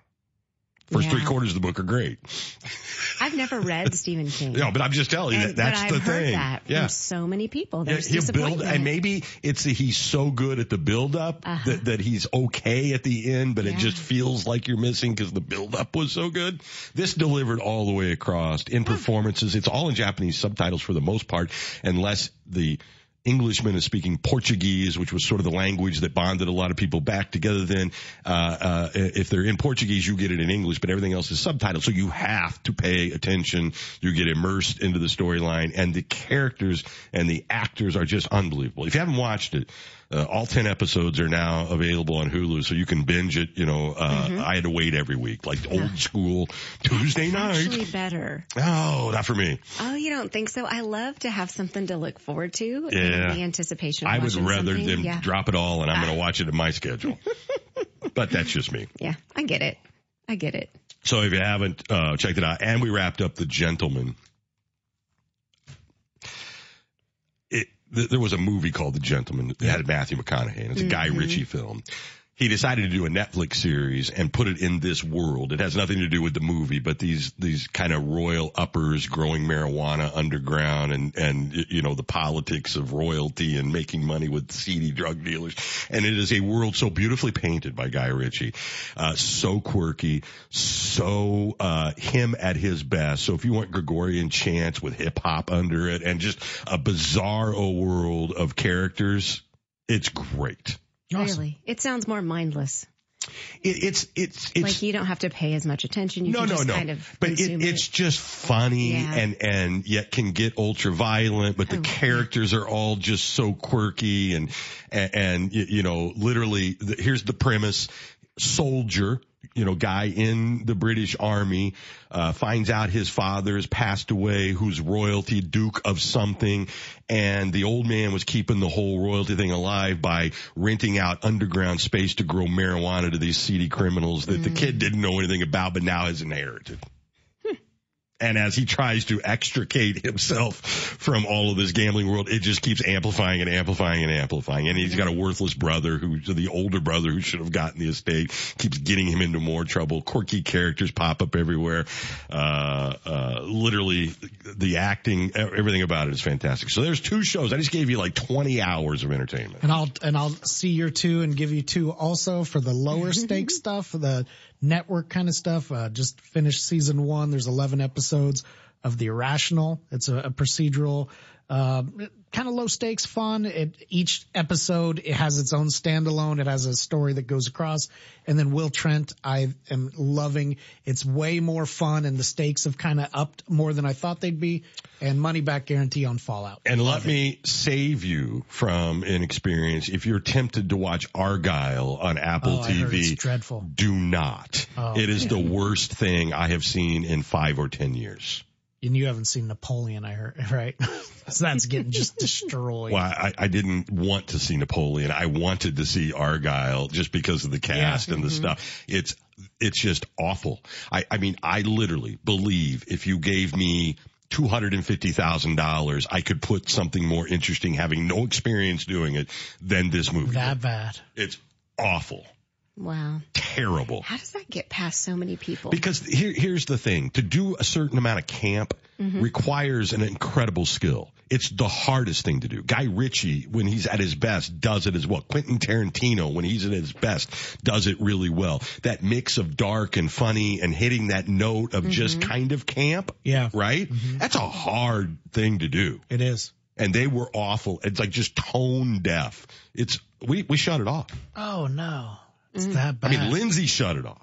First Yeah. three quarters of the book are great. I've never read Stephen King. No, but I'm just telling you And- that that's but the I've heard thing. that yeah. from so many people. There's He'll build, disappointment. and maybe it's that he's so good at the build up Uh-huh. that, that he's okay at the end, but it Yeah. just feels like you're missing because the build up was so good. This delivered all the way across in performances. It's all in Japanese subtitles for the most part, unless the Englishman is speaking Portuguese, which was sort of the language that bonded a lot of people back together then. Uh, uh, if they're in Portuguese, you get it in English, but everything else is subtitled. So you have to pay attention. You get immersed into the storyline, and the characters and the actors are just unbelievable. If you haven't watched it, uh, all ten episodes are now available on Hulu, so you can binge it. You know, uh, Mhm. I had to wait every week, like old school Tuesday night. Actually better. Oh, not for me. Oh, you don't think so? I love to have something to look forward to. Yeah. And the anticipation of I would watching rather something. them Yeah. drop it all and I'm going to watch it in my schedule. But that's just me. Yeah, I get it. I get it. So if you haven't uh, checked it out, and we wrapped up The Gentleman. It, th- there was a movie called The Gentleman that had Matthew McConaughey, and it's a Guy Mhm. Ritchie film. He decided to do a Netflix series and put it in this world. It has nothing to do with the movie, but these, these kind of royal uppers growing marijuana underground and, and, you know, the politics of royalty and making money with seedy drug dealers. And it is a world so beautifully painted by Guy Ritchie. Uh, so quirky, so, uh, him at his best. So if you want Gregorian chants with hip hop under it and just a bizarro world of characters, it's great. Really? It sounds more mindless. It, it's, it's, it's like you don't have to pay as much attention. You no, can no, just no. kind of but it, consume it. it's just funny Yeah. and, and yet can get ultra violent, but the Oh, characters are all just so quirky and, and, and y- you know, literally the, here's the premise. Soldier, you know, guy in the British Army, uh, finds out his father has passed away, who's royalty, Duke of something, and the old man was keeping the whole royalty thing alive by renting out underground space to grow marijuana to these seedy criminals that the kid didn't know anything about, but now has inherited. And as he tries to extricate himself from all of this gambling world, it just keeps amplifying and amplifying and amplifying. And he's got a worthless brother who, the older brother who should have gotten the estate, keeps getting him into more trouble. Quirky characters pop up everywhere. Uh, uh, literally the acting, everything about it is fantastic. So there's two shows. I just gave you like twenty hours of entertainment. And I'll and I'll see your two and give you two also for the lower stakes stuff, for the network kind of stuff. Uh, just finished season one. There's eleven episodes of The Irrational. It's a, a procedural, uh, kind of low stakes fun. It, each episode, it has its own standalone. It has a story that goes across. And then Will Trent, I am loving. It's way more fun and the stakes have kind of upped more than I thought they'd be. And money back guarantee on Fallout. And Love let it. me save you from an experience. If you're tempted to watch Argyle on Apple Oh, I T heard V, it's dreadful. do not. Oh, it is yeah. the worst thing I have seen in five or ten years. And you haven't seen Napoleon, I heard, right? So that's getting just destroyed. Well, I, I didn't want to see Napoleon. I wanted to see Argyle just because of the cast Yeah. and the Mhm. stuff. It's, it's just awful. I, I mean, I literally believe if you gave me two hundred fifty thousand dollars, I could put something more interesting, having no experience doing it, than this movie. That bad. It's awful. Wow. Terrible. How does that get past so many people? Because here, here's the thing. To do a certain amount of camp mm-hmm. requires an incredible skill. It's the hardest thing to do. Guy Ritchie, when he's at his best, does it as well. Quentin Tarantino, when he's at his best, does it really well. That mix of dark and funny and hitting that note of mm-hmm. just kind of camp. Yeah. Right? Mm-hmm. That's a hard thing to do. It is. And they were awful. It's like just tone deaf. It's, we, we shut it off. Oh, no. It's that bad. I mean, Lindsay shut it off.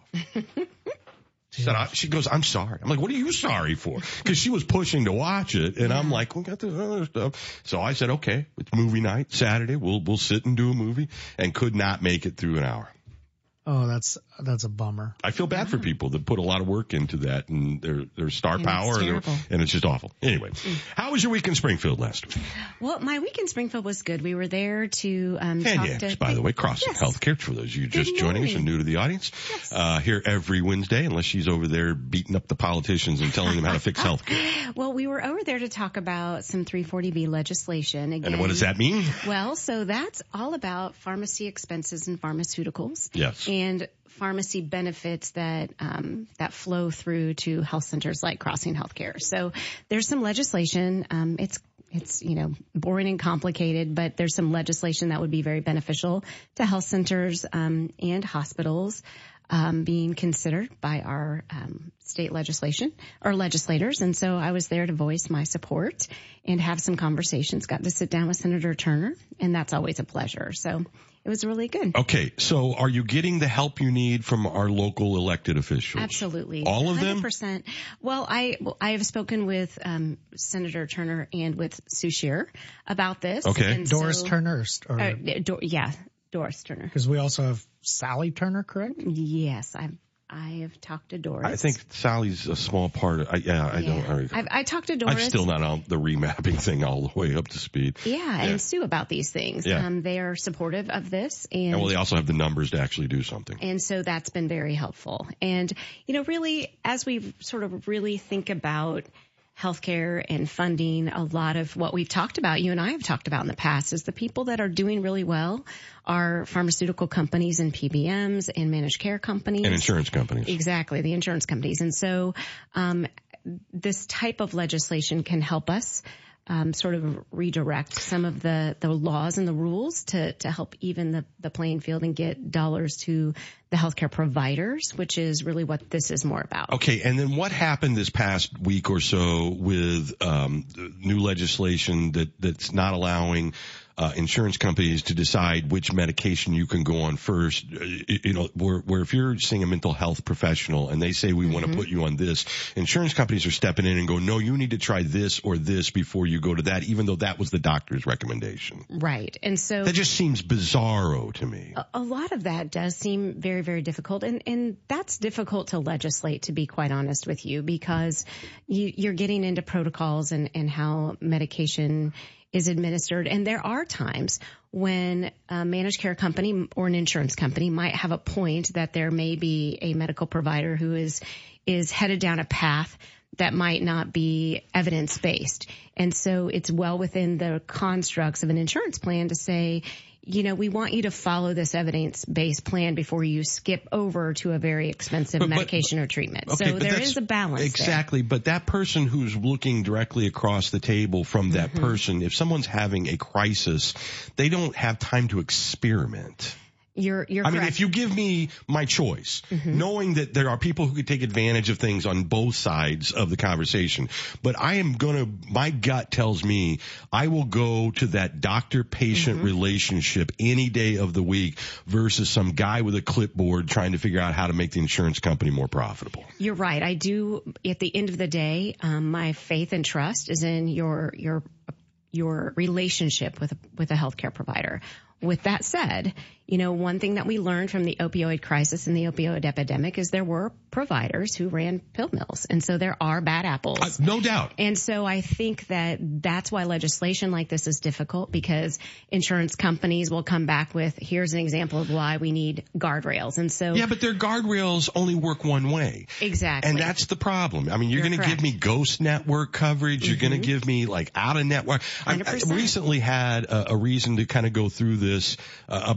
She said, I, she goes, I'm sorry. I'm like, what are you sorry for? Because she was pushing to watch it, and yeah. I'm like, we got this other stuff. So I said, okay, it's movie night, Saturday. We'll we'll sit and do a movie, and could not make it through an hour. Oh, that's that's a bummer. I feel bad yeah. for people that put a lot of work into that, and their their star and power, it's and, and it's just awful. Anyway, mm. how was your week in Springfield last week? Well, my week in Springfield was good. We were there to um, and talk yes, to. by the way, Crossing yes. Healthcare, for those of you just good joining morning. us and new to the audience, yes. uh, here every Wednesday, unless she's over there beating up the politicians and telling them how to fix healthcare. Well, we were over there to talk about some three forty B legislation. Again, and what does that mean? Well, so that's all about pharmacy expenses and pharmaceuticals. Yes. And pharmacy benefits that um, that flow through to health centers like Crossing Healthcare. So there's some legislation. Um, it's it's you know boring and complicated, but there's some legislation that would be very beneficial to health centers um, and hospitals um, being considered by our um, state legislation or legislators. And so I was there to voice my support and have some conversations. Got to sit down with Senator Turner, and that's always a pleasure. So it was really good. Okay, so are you getting the help you need from our local elected officials? Absolutely. All of them? one hundred percent. Well, I I have spoken with um, Senator Turner and with Sue Shear about this. Okay. And Doris so, Turner? Or, uh, Do, yeah, Doris Turner. Because we also have Sally Turner, correct? Yes, I've I have talked to Doris. I think Sally's a small part of, I, yeah, I yeah. don't. I, I've, I talked to Doris. I'm still not on the remapping thing all the way up to speed. Yeah, yeah. and Sue about these things. Yeah. Um, they are supportive of this. And, and well, they also have the numbers to actually do something. And so that's been very helpful. And, you know, really, as we sort of really think about healthcare and funding, a lot of what we've talked about, you and I have talked about in the past, is the people that are doing really well are pharmaceutical companies and P B Ms and managed care companies. And insurance companies. Exactly, the insurance companies. And so um, this type of legislation can help us um, sort of redirect some of the, the laws and the rules to, to help even the, the playing field and get dollars to the healthcare providers, which is really what this is more about. Okay, and then what happened this past week or so with um, new legislation that, that's not allowing Uh, insurance companies to decide which medication you can go on first? You know, where, where if you're seeing a mental health professional and they say we mm-hmm. want to put you on this, insurance companies are stepping in and go, no, you need to try this or this before you go to that, even though that was the doctor's recommendation. Right. And so that just seems bizarro to me. A, a lot of that does seem very, very difficult. And, and that's difficult to legislate, to be quite honest with you, because you, you're getting into protocols and, and how medication is administered. And there are times when a managed care company or an insurance company might have a point that there may be a medical provider who is, is headed down a path that might not be evidence-based. And so it's well within the constructs of an insurance plan to say, you know, we want you to follow this evidence-based plan before you skip over to a very expensive but, medication but, or treatment. Okay, so there is a balance. Exactly. There. But that person who's looking directly across the table from that mm-hmm. person, if someone's having a crisis, they don't have time to experiment. You're, you're I correct. mean, if you give me my choice, mm-hmm. knowing that there are people who could take advantage of things on both sides of the conversation, but I am going to, my gut tells me I will go to that doctor-patient mm-hmm. relationship any day of the week versus some guy with a clipboard trying to figure out how to make the insurance company more profitable. You're right. I do, at the end of the day, um, my faith and trust is in your, your, your relationship with, with a healthcare provider. With that said, you know, one thing that we learned from the opioid crisis and the opioid epidemic is there were providers who ran pill mills. And so there are bad apples. Uh, no doubt. And so I think that that's why legislation like this is difficult, because insurance companies will come back with, here's an example of why we need guardrails. And so. Yeah, but their guardrails only work one way. Exactly. And that's the problem. I mean, you're, you're going to give me ghost network coverage. Mm-hmm. You're going to give me like out of network. I, I recently had a, a reason to kind of go through this uh, about uh,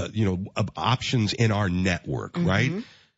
uh, you know, uh, options in our network, mm-hmm. right?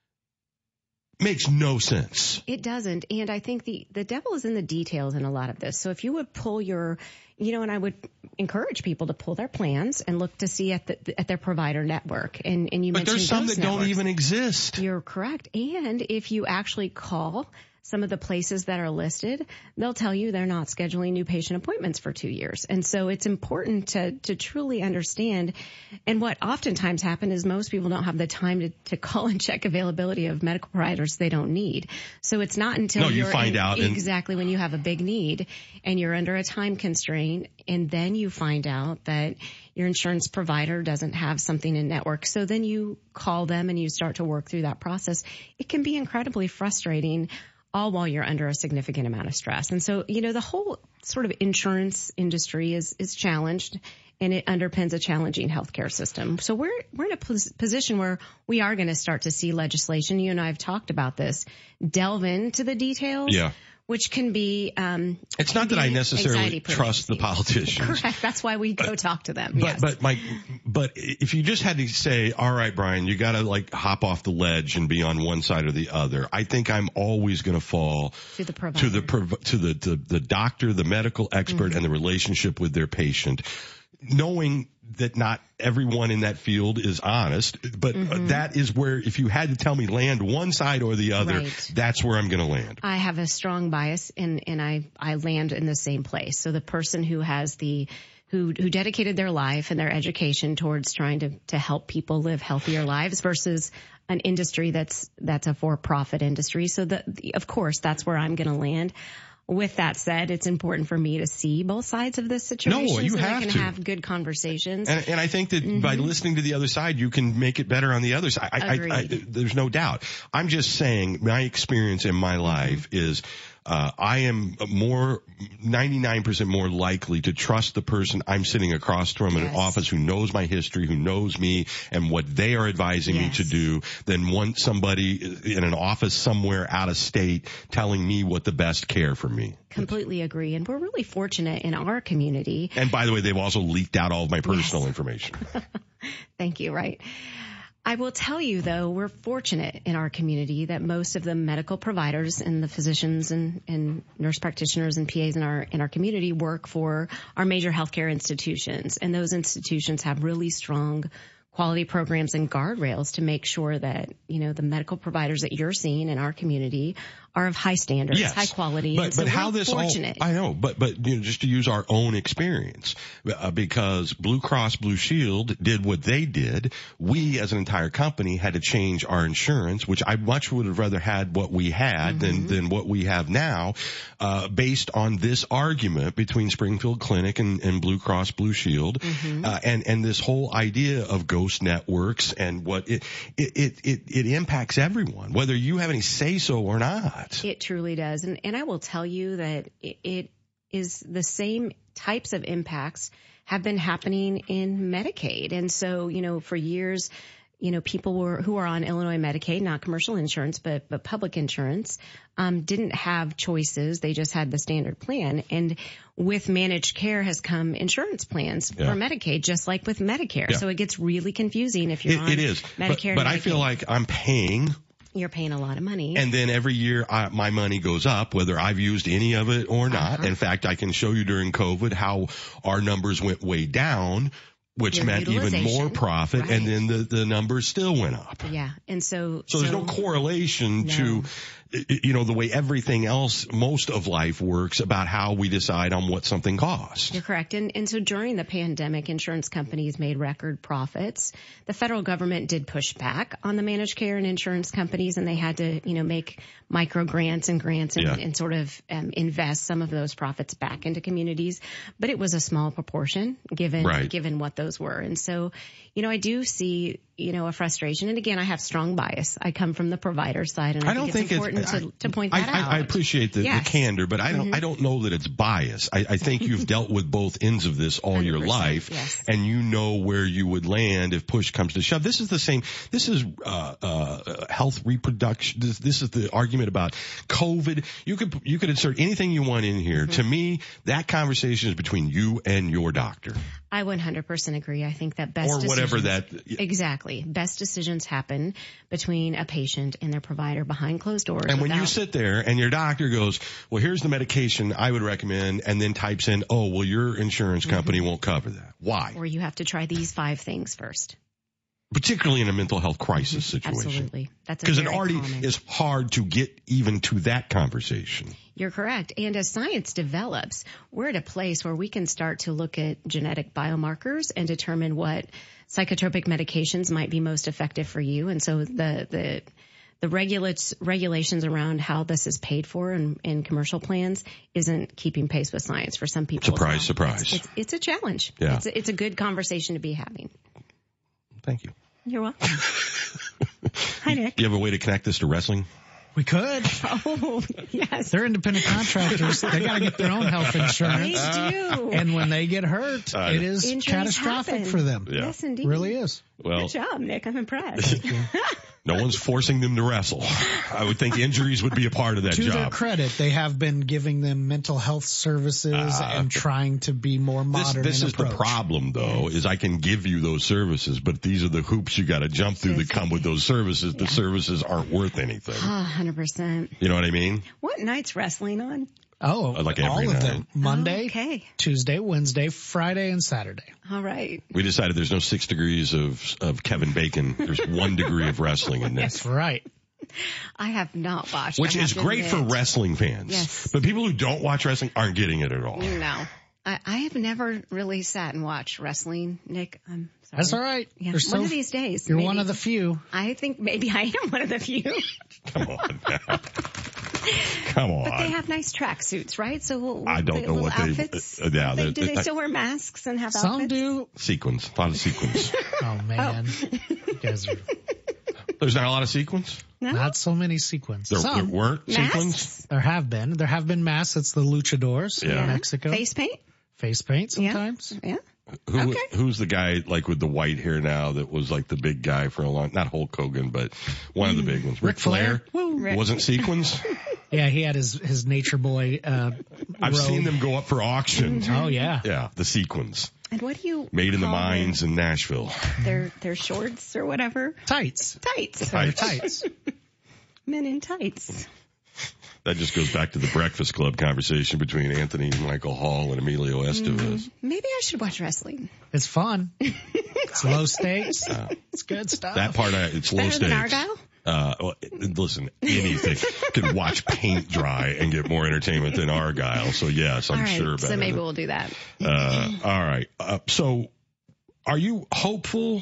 Makes no sense. It doesn't. And I think the, the devil is in the details in a lot of this. So if you would pull your, you know, and I would encourage people to pull their plans and look to see at the, at their provider network. And, and you but mentioned there's some that networks. Don't even exist. You're correct. And if you actually call some of the places that are listed, they'll tell you they're not scheduling new patient appointments for two years. And so it's important to, to truly understand. And what oftentimes happens is most people don't have the time to, to call and check availability of medical providers they don't need. So it's not until no, you you're find in, out exactly when you have a big need and you're under a time constraint, and then you find out that your insurance provider doesn't have something in network. So then you call them and you start to work through that process. It can be incredibly frustrating, all while you're under a significant amount of stress. And so, you know, the whole sort of insurance industry is, is challenged, and it underpins a challenging healthcare system. So we're, we're in a pos- position where we are going to start to see legislation. You and I have talked about this, delve into the details. Yeah. Which can be, um, it's not that I necessarily trust the politicians. Correct. That's why we go but, talk to them. But, yes. but my, but if you just had to say, all right, Brian, you got to like hop off the ledge and be on one side or the other. I think I'm always going to fall to the provider. to the, to the, the, the doctor, the medical expert, mm-hmm. and the relationship with their patient, knowing that not everyone in that field is honest, but mm-hmm. that is where, if you had to tell me land one side or the other, right. that's where I'm going to land. I have a strong bias, and, and I, I land in the same place. So the person who has the, who, who dedicated their life and their education towards trying to, to help people live healthier lives versus an industry that's, that's a for-profit industry. So the, the of course, that's where I'm going to land. With that said, it's important for me to see both sides of this situation. No, you so have I can to. have good conversations. And, and I think that mm-hmm. by listening to the other side, you can make it better on the other side. I, I, I, there's no doubt. I'm just saying my experience in my life mm-hmm. is uh, I am more, ninety-nine percent more likely to trust the person I'm sitting across from yes. in an office who knows my history, who knows me and what they are advising yes. me to do than one somebody in an office somewhere out of state telling me what the best care for me. Completely agree. And we're really fortunate in our community. And by the way, they've also leaked out all of my personal yes. information. Thank you. Right. I will tell you, though, we're fortunate in our community that most of the medical providers and the physicians and, and nurse practitioners and P As in our in our community work for our major healthcare institutions. And those institutions have really strong quality programs and guardrails to make sure that, you know, the medical providers that you're seeing in our community are of high standards, yes. high quality. But, and so but how this fortunate. all, I know, but, but, you know, just to use our own experience, uh, because Blue Cross Blue Shield did what they did, we as an entire company had to change our insurance, which I much would have rather had what we had mm-hmm. than, than what we have now, uh, based on this argument between Springfield Clinic and, and Blue Cross Blue Shield, mm-hmm. uh, and, and this whole idea of ghost networks and what it, it, it, it, it impacts everyone, whether you have any say so or not. It truly does. And, and I will tell you that it, it is the same types of impacts have been happening in Medicaid. And so, you know, for years, you know, people were who are on Illinois Medicaid, not commercial insurance, but but public insurance, um, didn't have choices. They just had the standard plan. And with managed care has come insurance plans yeah. for Medicaid, just like with Medicare. Yeah. So it gets really confusing if you're it, on it is. Medicare. But, but and I feel like I'm paying. You're paying a lot of money. And then every year I, my money goes up, whether I've used any of it or not. Uh-huh. In fact, I can show you during COVID how our numbers went way down, which Your meant even more profit, right. and then the, the numbers still went up. Yeah, and so... So, so there's no correlation no. to, you know, the way everything else, most of life works about how we decide on what something costs. You're correct. And, and so during the pandemic, insurance companies made record profits. The federal government did push back on the managed care and insurance companies, and they had to, you know, make micro grants and grants and, yeah. and sort of um, invest some of those profits back into communities. But it was a small proportion given, right. given what those were. And so, you know, I do see you know, a frustration. And again, I have strong bias. I come from the provider side, and I, I don't think, think it's important it's, to, I, to point I, that I, out. I appreciate the, yes. the candor, but I don't, mm-hmm. I don't know that it's bias. I, I think you've dealt with both ends of this all your life, yes. and you know where you would land if push comes to shove. This is the same. This is uh, uh, health reproduction. This, this is the argument about COVID. You could you could insert anything you want in here. Mm-hmm. To me, that conversation is between you and your doctor. I one hundred percent agree. I think that best or whatever decisions, that exactly best decisions happen between a patient and their provider behind closed doors. And when without, you sit there and your doctor goes, well, here's the medication I would recommend, and then types in, oh, well, your insurance company mm-hmm. won't cover that. Why? Or you have to try these five things first. Particularly in a mental health crisis situation. Absolutely. That's because it already common. is hard to get even to that conversation. You're correct. And as science develops, we're at a place where we can start to look at genetic biomarkers and determine what psychotropic medications might be most effective for you. And so the the the regulates, regulations around how this is paid for in, in commercial plans isn't keeping pace with science for some people. Surprise, so surprise. It's, it's, it's a challenge. Yeah. It's a, it's a good conversation to be having. Thank you. You're welcome. Hi, Nick. Do you have a way to connect this to wrestling? We could. Oh, yes. They're independent contractors. They got to get their own health insurance. They do. And when they get hurt, Uh, it is Injuries catastrophic happen. for them. Yeah. Yes, indeed. It really is. Well, Good job, Nick. I'm impressed. no one's forcing them to wrestle. I would think injuries would be a part of that to job. their credit, they have been giving them mental health services Uh, and trying to be more This, modern this in is approach. the problem, though, is I can give you those services, but these are the hoops you got to jump through that come with those services. The Yeah. services aren't worth anything. Oh, one hundred percent. You know what I mean? What night's wrestling on? Oh, Like all every of night. them. Monday, Oh, okay. Tuesday, Wednesday, Friday, and Saturday. All right. We decided there's no six degrees of of Kevin Bacon. There's one degree of wrestling in this. That's right. I have not watched. Which I have is to great for admit. wrestling fans. Yes. But people who don't watch wrestling aren't getting it at all. No. I, I have never really sat and watched wrestling, Nick. I'm sorry. That's all right. Yeah. There's One so- of these days. You're maybe. one of the few. I think maybe I am one of the few. Come on now. Come on. But they have nice tracksuits, right? So we'll, I don't the know little what they- outfits, uh, yeah, they, they're- do they they're- still wear masks and have Some outfits? do. Sequins. A lot of sequins. Oh, man. You guys are There's not a lot of sequins? No? not so many sequins. There, there Some. weren't Masks? sequins? There have been. There have been masks. It's the luchadors Yeah. in Mexico. Face paint? Face paint sometimes. Yeah. Who, Okay. Who's the guy like with the white hair now that was like the big guy for a long, not Hulk Hogan, but one of the big ones. Ric Ric Flair. Flair? Woo. Wasn't sequins? Yeah, he had his, his nature boy, uh, I've robe. seen them go up for auction. Oh, yeah. Yeah, the sequins. And what do you Made in the call mines in Nashville. Their, their shorts or whatever? Tights. Tights. They're Tights. tights. Men in tights. That just goes back to the Breakfast Club conversation between Anthony Michael Hall and Emilio Estevez. Maybe I should watch wrestling. It's fun. It's low stakes. Uh, It's good stuff. that part, I, it's low Better stakes. than Argyle? Uh, well, listen, anything can watch paint dry and get more entertainment than Argyle. So yes, I'm All right, sure about so it. maybe we'll do that. Uh, all right. Uh, so are you hopeful,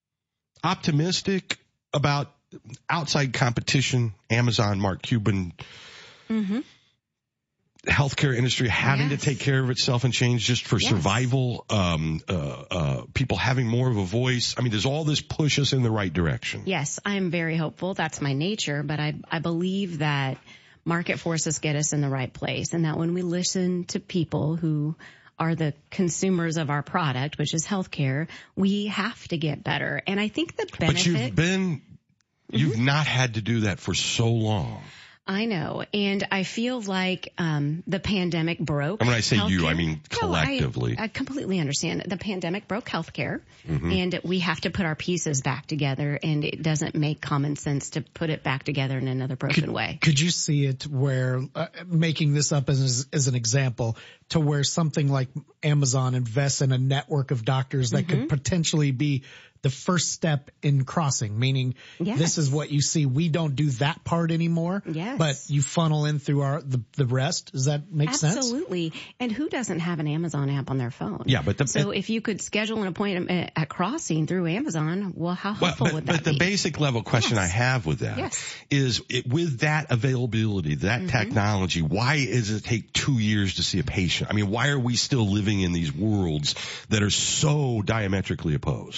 optimistic about outside competition, Amazon, Mark Cuban, Mm-hmm. healthcare industry having Yes. to take care of itself and change just for Yes. survival, um, uh, uh, people having more of a voice? I mean, does all this push us in the right direction? Yes, I'm very hopeful. That's my nature, but I, I believe that market forces get us in the right place, and that when we listen to people who are the consumers of our product, which is healthcare, we have to get better. And I think the benefit. But you've been, you've mm-hmm. not had to do that for so long. I know, and I feel like um the pandemic broke. And when I say healthcare. you, I mean collectively. No, I, I completely understand. The pandemic broke healthcare, mm-hmm. and we have to put our pieces back together, and it doesn't make common sense to put it back together in another broken could, way. Could you see it where, uh, making this up as, as an example, to where something like Amazon invests in a network of doctors that mm-hmm. could potentially be the first step in crossing, meaning yes. this is what you see. We don't do that part anymore, yes. but you funnel in through our the, the rest. Does that make Absolutely. sense? Absolutely. And who doesn't have an Amazon app on their phone? Yeah, but the, so if you could schedule an appointment at Crossing through Amazon, well, how helpful well, but, would that but be? the basic level question yes. I have with that yes. is it, with that availability, that mm-hmm. technology, why does it take two years to see a patient? I mean, why are we still living in these worlds that are so diametrically opposed?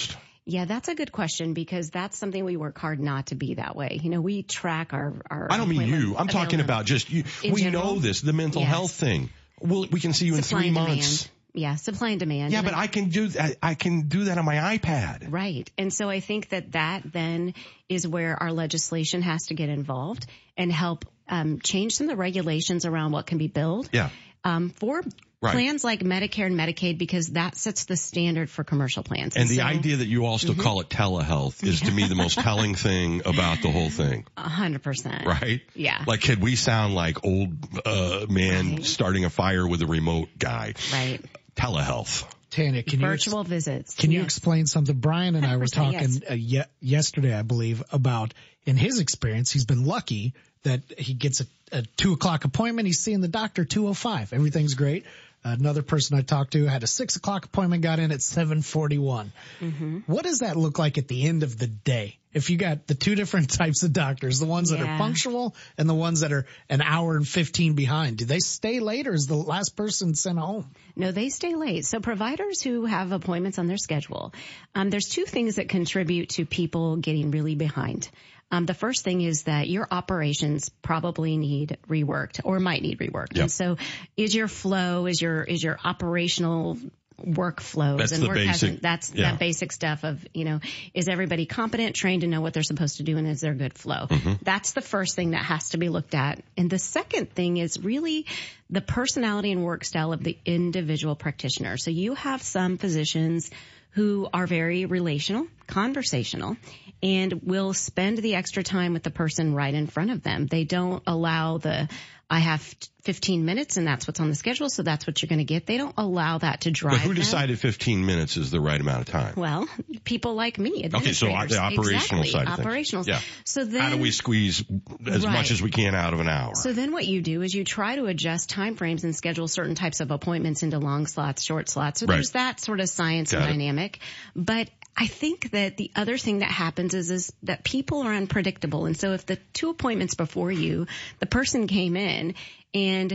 Yeah, that's a good question because that's something we work hard not to be that way. You know, we track our, our I don't mean you. I'm talking about just you. We general, know this, the mental yes. health thing. Well, we can see you supply in three and months. Demand. Yeah, supply and demand. Yeah, and but I, I can do that. I can do that on my iPad. Right. And so I think that that then is where our legislation has to get involved and help um, change some of the regulations around what can be billed. Yeah. Um, for Right. plans like Medicare and Medicaid, because that sets the standard for commercial plans. And, and the so, idea that you also mm-hmm. call it telehealth is to me the most telling thing about the whole thing. A hundred percent. Right? Yeah. Like, could we sound like old uh man right. starting a fire with a remote guy? Right. Telehealth. Tanya, can virtual you ex- visits? Can yes. you explain something? Brian and I were talking yes. uh, ye- yesterday, I believe, about in his experience, he's been lucky that he gets a, a two o'clock appointment. He's seeing the doctor two oh five. Everything's great. Another person I talked to had a six o'clock appointment, got in at seven forty-one. Mm-hmm. What does that look like at the end of the day? If you got the two different types of doctors, the ones that yeah. are punctual and the ones that are an hour and fifteen behind, do they stay late or is the last person sent home? No, they stay late. So providers who have appointments on their schedule, um, there's two things that contribute to people getting really behind. Um, the first thing is that your operations probably need reworked or might need reworked. Yep. And so is your flow, is your, is your operational workflows That's and the work basic, hasn't, that's yeah. that basic stuff of, you know, is everybody competent, trained to know what they're supposed to do and is there good flow? Mm-hmm. That's the first thing that has to be looked at. And the second thing is really the personality and work style of the individual practitioner. So you have some physicians who are very relational, conversational, and will spend the extra time with the person right in front of them. They don't allow the, I have fifteen minutes and that's what's on the schedule, so that's what you're going to get. They don't allow that to drive But who them. decided fifteen minutes is the right amount of time? Well, people like me, Okay, so administrators. the operational exactly, side of operational. things. Yeah. So then, how do we squeeze as Right. much as we can out of an hour? So then what you do is you try to adjust time frames and schedule certain types of appointments into long slots, short slots. So Right. there's that sort of science Got and it. dynamic. But I think that the other thing that happens is, is that people are unpredictable. And so if the two appointments before you, the person came in and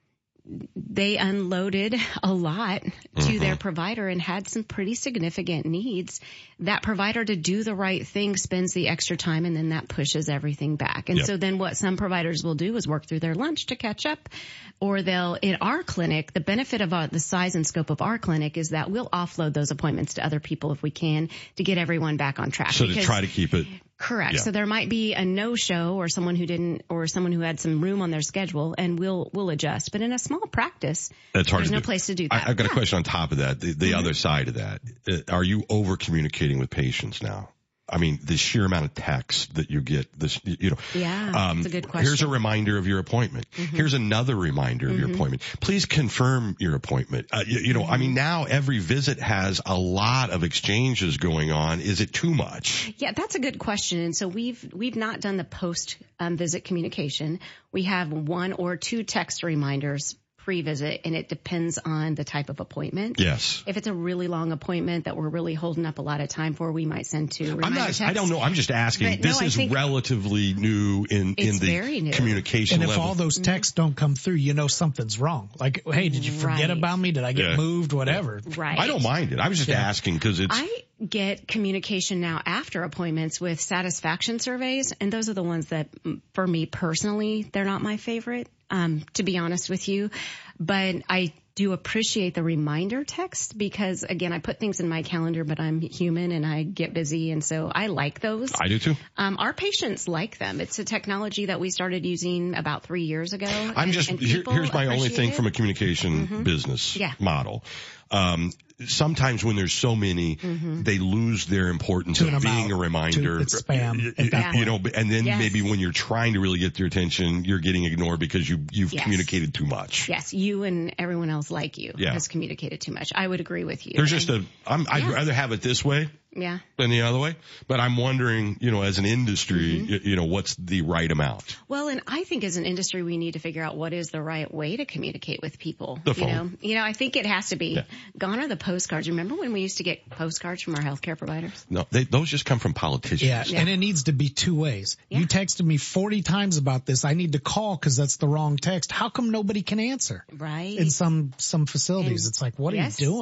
they unloaded a lot to Mm-hmm. their provider and had some pretty significant needs, that provider to do the right thing spends the extra time and then that pushes everything back. And Yep. so then what some providers will do is work through their lunch to catch up, or they'll, in our clinic, the benefit of our, the size and scope of our clinic is that we'll offload those appointments to other people if we can to get everyone back on track. So to Because- try to keep it. Correct. Yeah. So there might be a no-show or someone who didn't, or someone who had some room on their schedule, and we'll we'll adjust. But in a small practice, That's hard there's to no do. place to do that. I, I've got Yeah. a question on top of that. The, the Mm-hmm. other side of that. Uh, Are you over communicating with patients now? I mean, the sheer amount of text that you get, this, you know. Yeah, um, that's a good question. Here's a reminder of your appointment. Mm-hmm. Here's another reminder of your appointment. Please confirm your appointment. Uh, you, you know, Mm-hmm. I mean, now every visit has a lot of exchanges going on. Is it too much? Yeah, that's a good question. And so we've we've not done the post um, visit communication. We have one or two text reminders pre-visit, and it depends on the type of appointment. Yes. If it's a really long appointment that we're really holding up a lot of time for, we might send two reminder I'm not, texts. I don't know. I'm just asking. But no, this I is think relatively new in, in it's the very new. communication And if level. all those texts don't come through, you know something's wrong. Like, hey, did you forget Right. about me? Did I get Yeah. moved? Whatever. Right. I don't mind it. I was just Yeah. asking because it's. I get communication now after appointments with satisfaction surveys, and those are the ones that, mm, for me personally, they're not my favorite, um, to be honest with you. But I do appreciate the reminder text because, again, I put things in my calendar, but I'm human and I get busy, and so I like those. I do too. Um, our patients like them. It's a technology that we started using about three years ago. I'm and- just and here, people here's my only appreciate thing it. from a communication Mhm. business Yeah. model. Um, sometimes when there's so many, Mhm. they lose their importance Tune of 'em being out. a reminder. Tune- it's spam You, at that you know, and then Yes. maybe when you're trying to really get their attention, you're getting ignored because you you've Yes. communicated too much. Yes, you and everyone else like you Yeah. has communicated too much. I would agree with you. There's just a. I'm, I'd Yeah. rather have it this way Yeah. than the other way. But I'm wondering, you know, as an industry, Mm-hmm. you, you know, what's the right amount? Well, and I think as an industry, we need to figure out what is the right way to communicate with people. The You phone. know, you know, I think it has to be Yeah. gone are the postcards. Remember when we used to get postcards from our healthcare providers? No, they, those just come from politicians. Yeah, and it needs to be two ways. You texted me forty times about this. I need to call because that's the wrong text. How come nobody can answer? Right. In some some facilities, And- it's like, what yes. are you doing?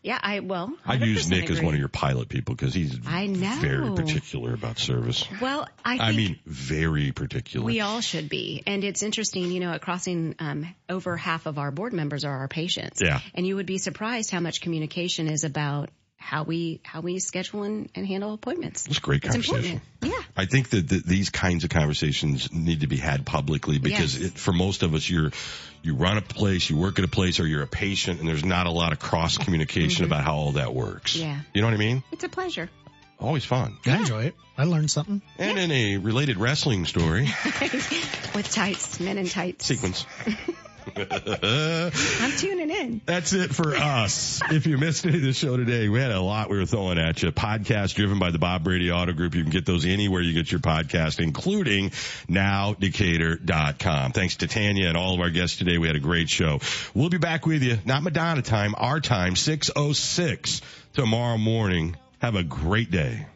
Yeah, I, well, I'd use Nick agree. as one of your pilot people because he's I know. very particular about service. Well, I think I mean, very particular. we all should be. And it's interesting, you know, at Crossing, um, over half of our board members are our patients. Yeah. And you would be surprised how much communication is about how we how we schedule and, and handle appointments. It's a great It's conversation. important. Yeah. I think that, that these kinds of conversations need to be had publicly because Yes. it, for most of us, you're you run a place, you work at a place, or you're a patient, and there's not a lot of cross communication Mm-hmm. about how all that works. Yeah. You know what I mean? It's a pleasure. Always fun. I enjoy it. I learned something. And in a related wrestling story, With tights, men in tights. sequence. I'm tuning in. That's it for us. If you missed any of the show today, we had a lot we were throwing at you. Podcast driven by the Bob Brady Auto Group. You can get those anywhere you get your podcast, including now Decatur dot com. Thanks to Tanya and all of our guests today. We had a great show. We'll be back with you, not Madonna time, our time, six oh six tomorrow morning. Have a great day.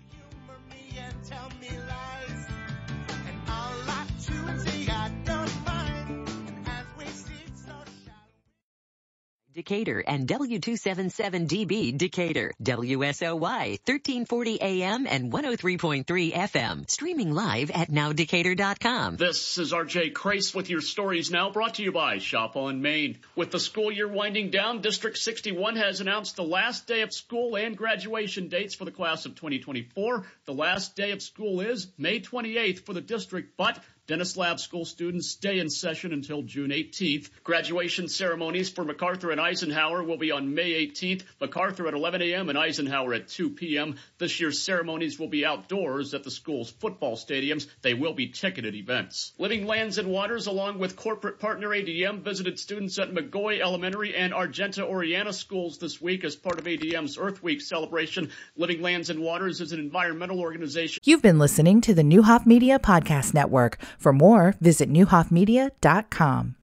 Decatur and W two seventy-seven D B Decatur, W S O Y, thirteen forty A M and one oh three point three F M. Streaming live at now Decatur dot com. This is R J Crace with your stories now, brought to you by Shop on Main. With the school year winding down, District sixty-one has announced the last day of school and graduation dates for the class of twenty twenty-four. The last day of school is May twenty-eighth for the district, but Dennis Lab school students stay in session until June eighteenth. Graduation ceremonies for MacArthur and Eisenhower will be on May eighteenth, MacArthur at eleven A M and Eisenhower at two P M This year's ceremonies will be outdoors at the school's football stadiums. They will be ticketed events. Living Lands and Waters, along with corporate partner A D M, visited students at McGoy Elementary and Argenta Oriana schools this week as part of A D M's Earth Week celebration. Living Lands and Waters is an environmental organization. You've been listening to the Newhoff Media Podcast Network. For more, visit newhoff media dot com.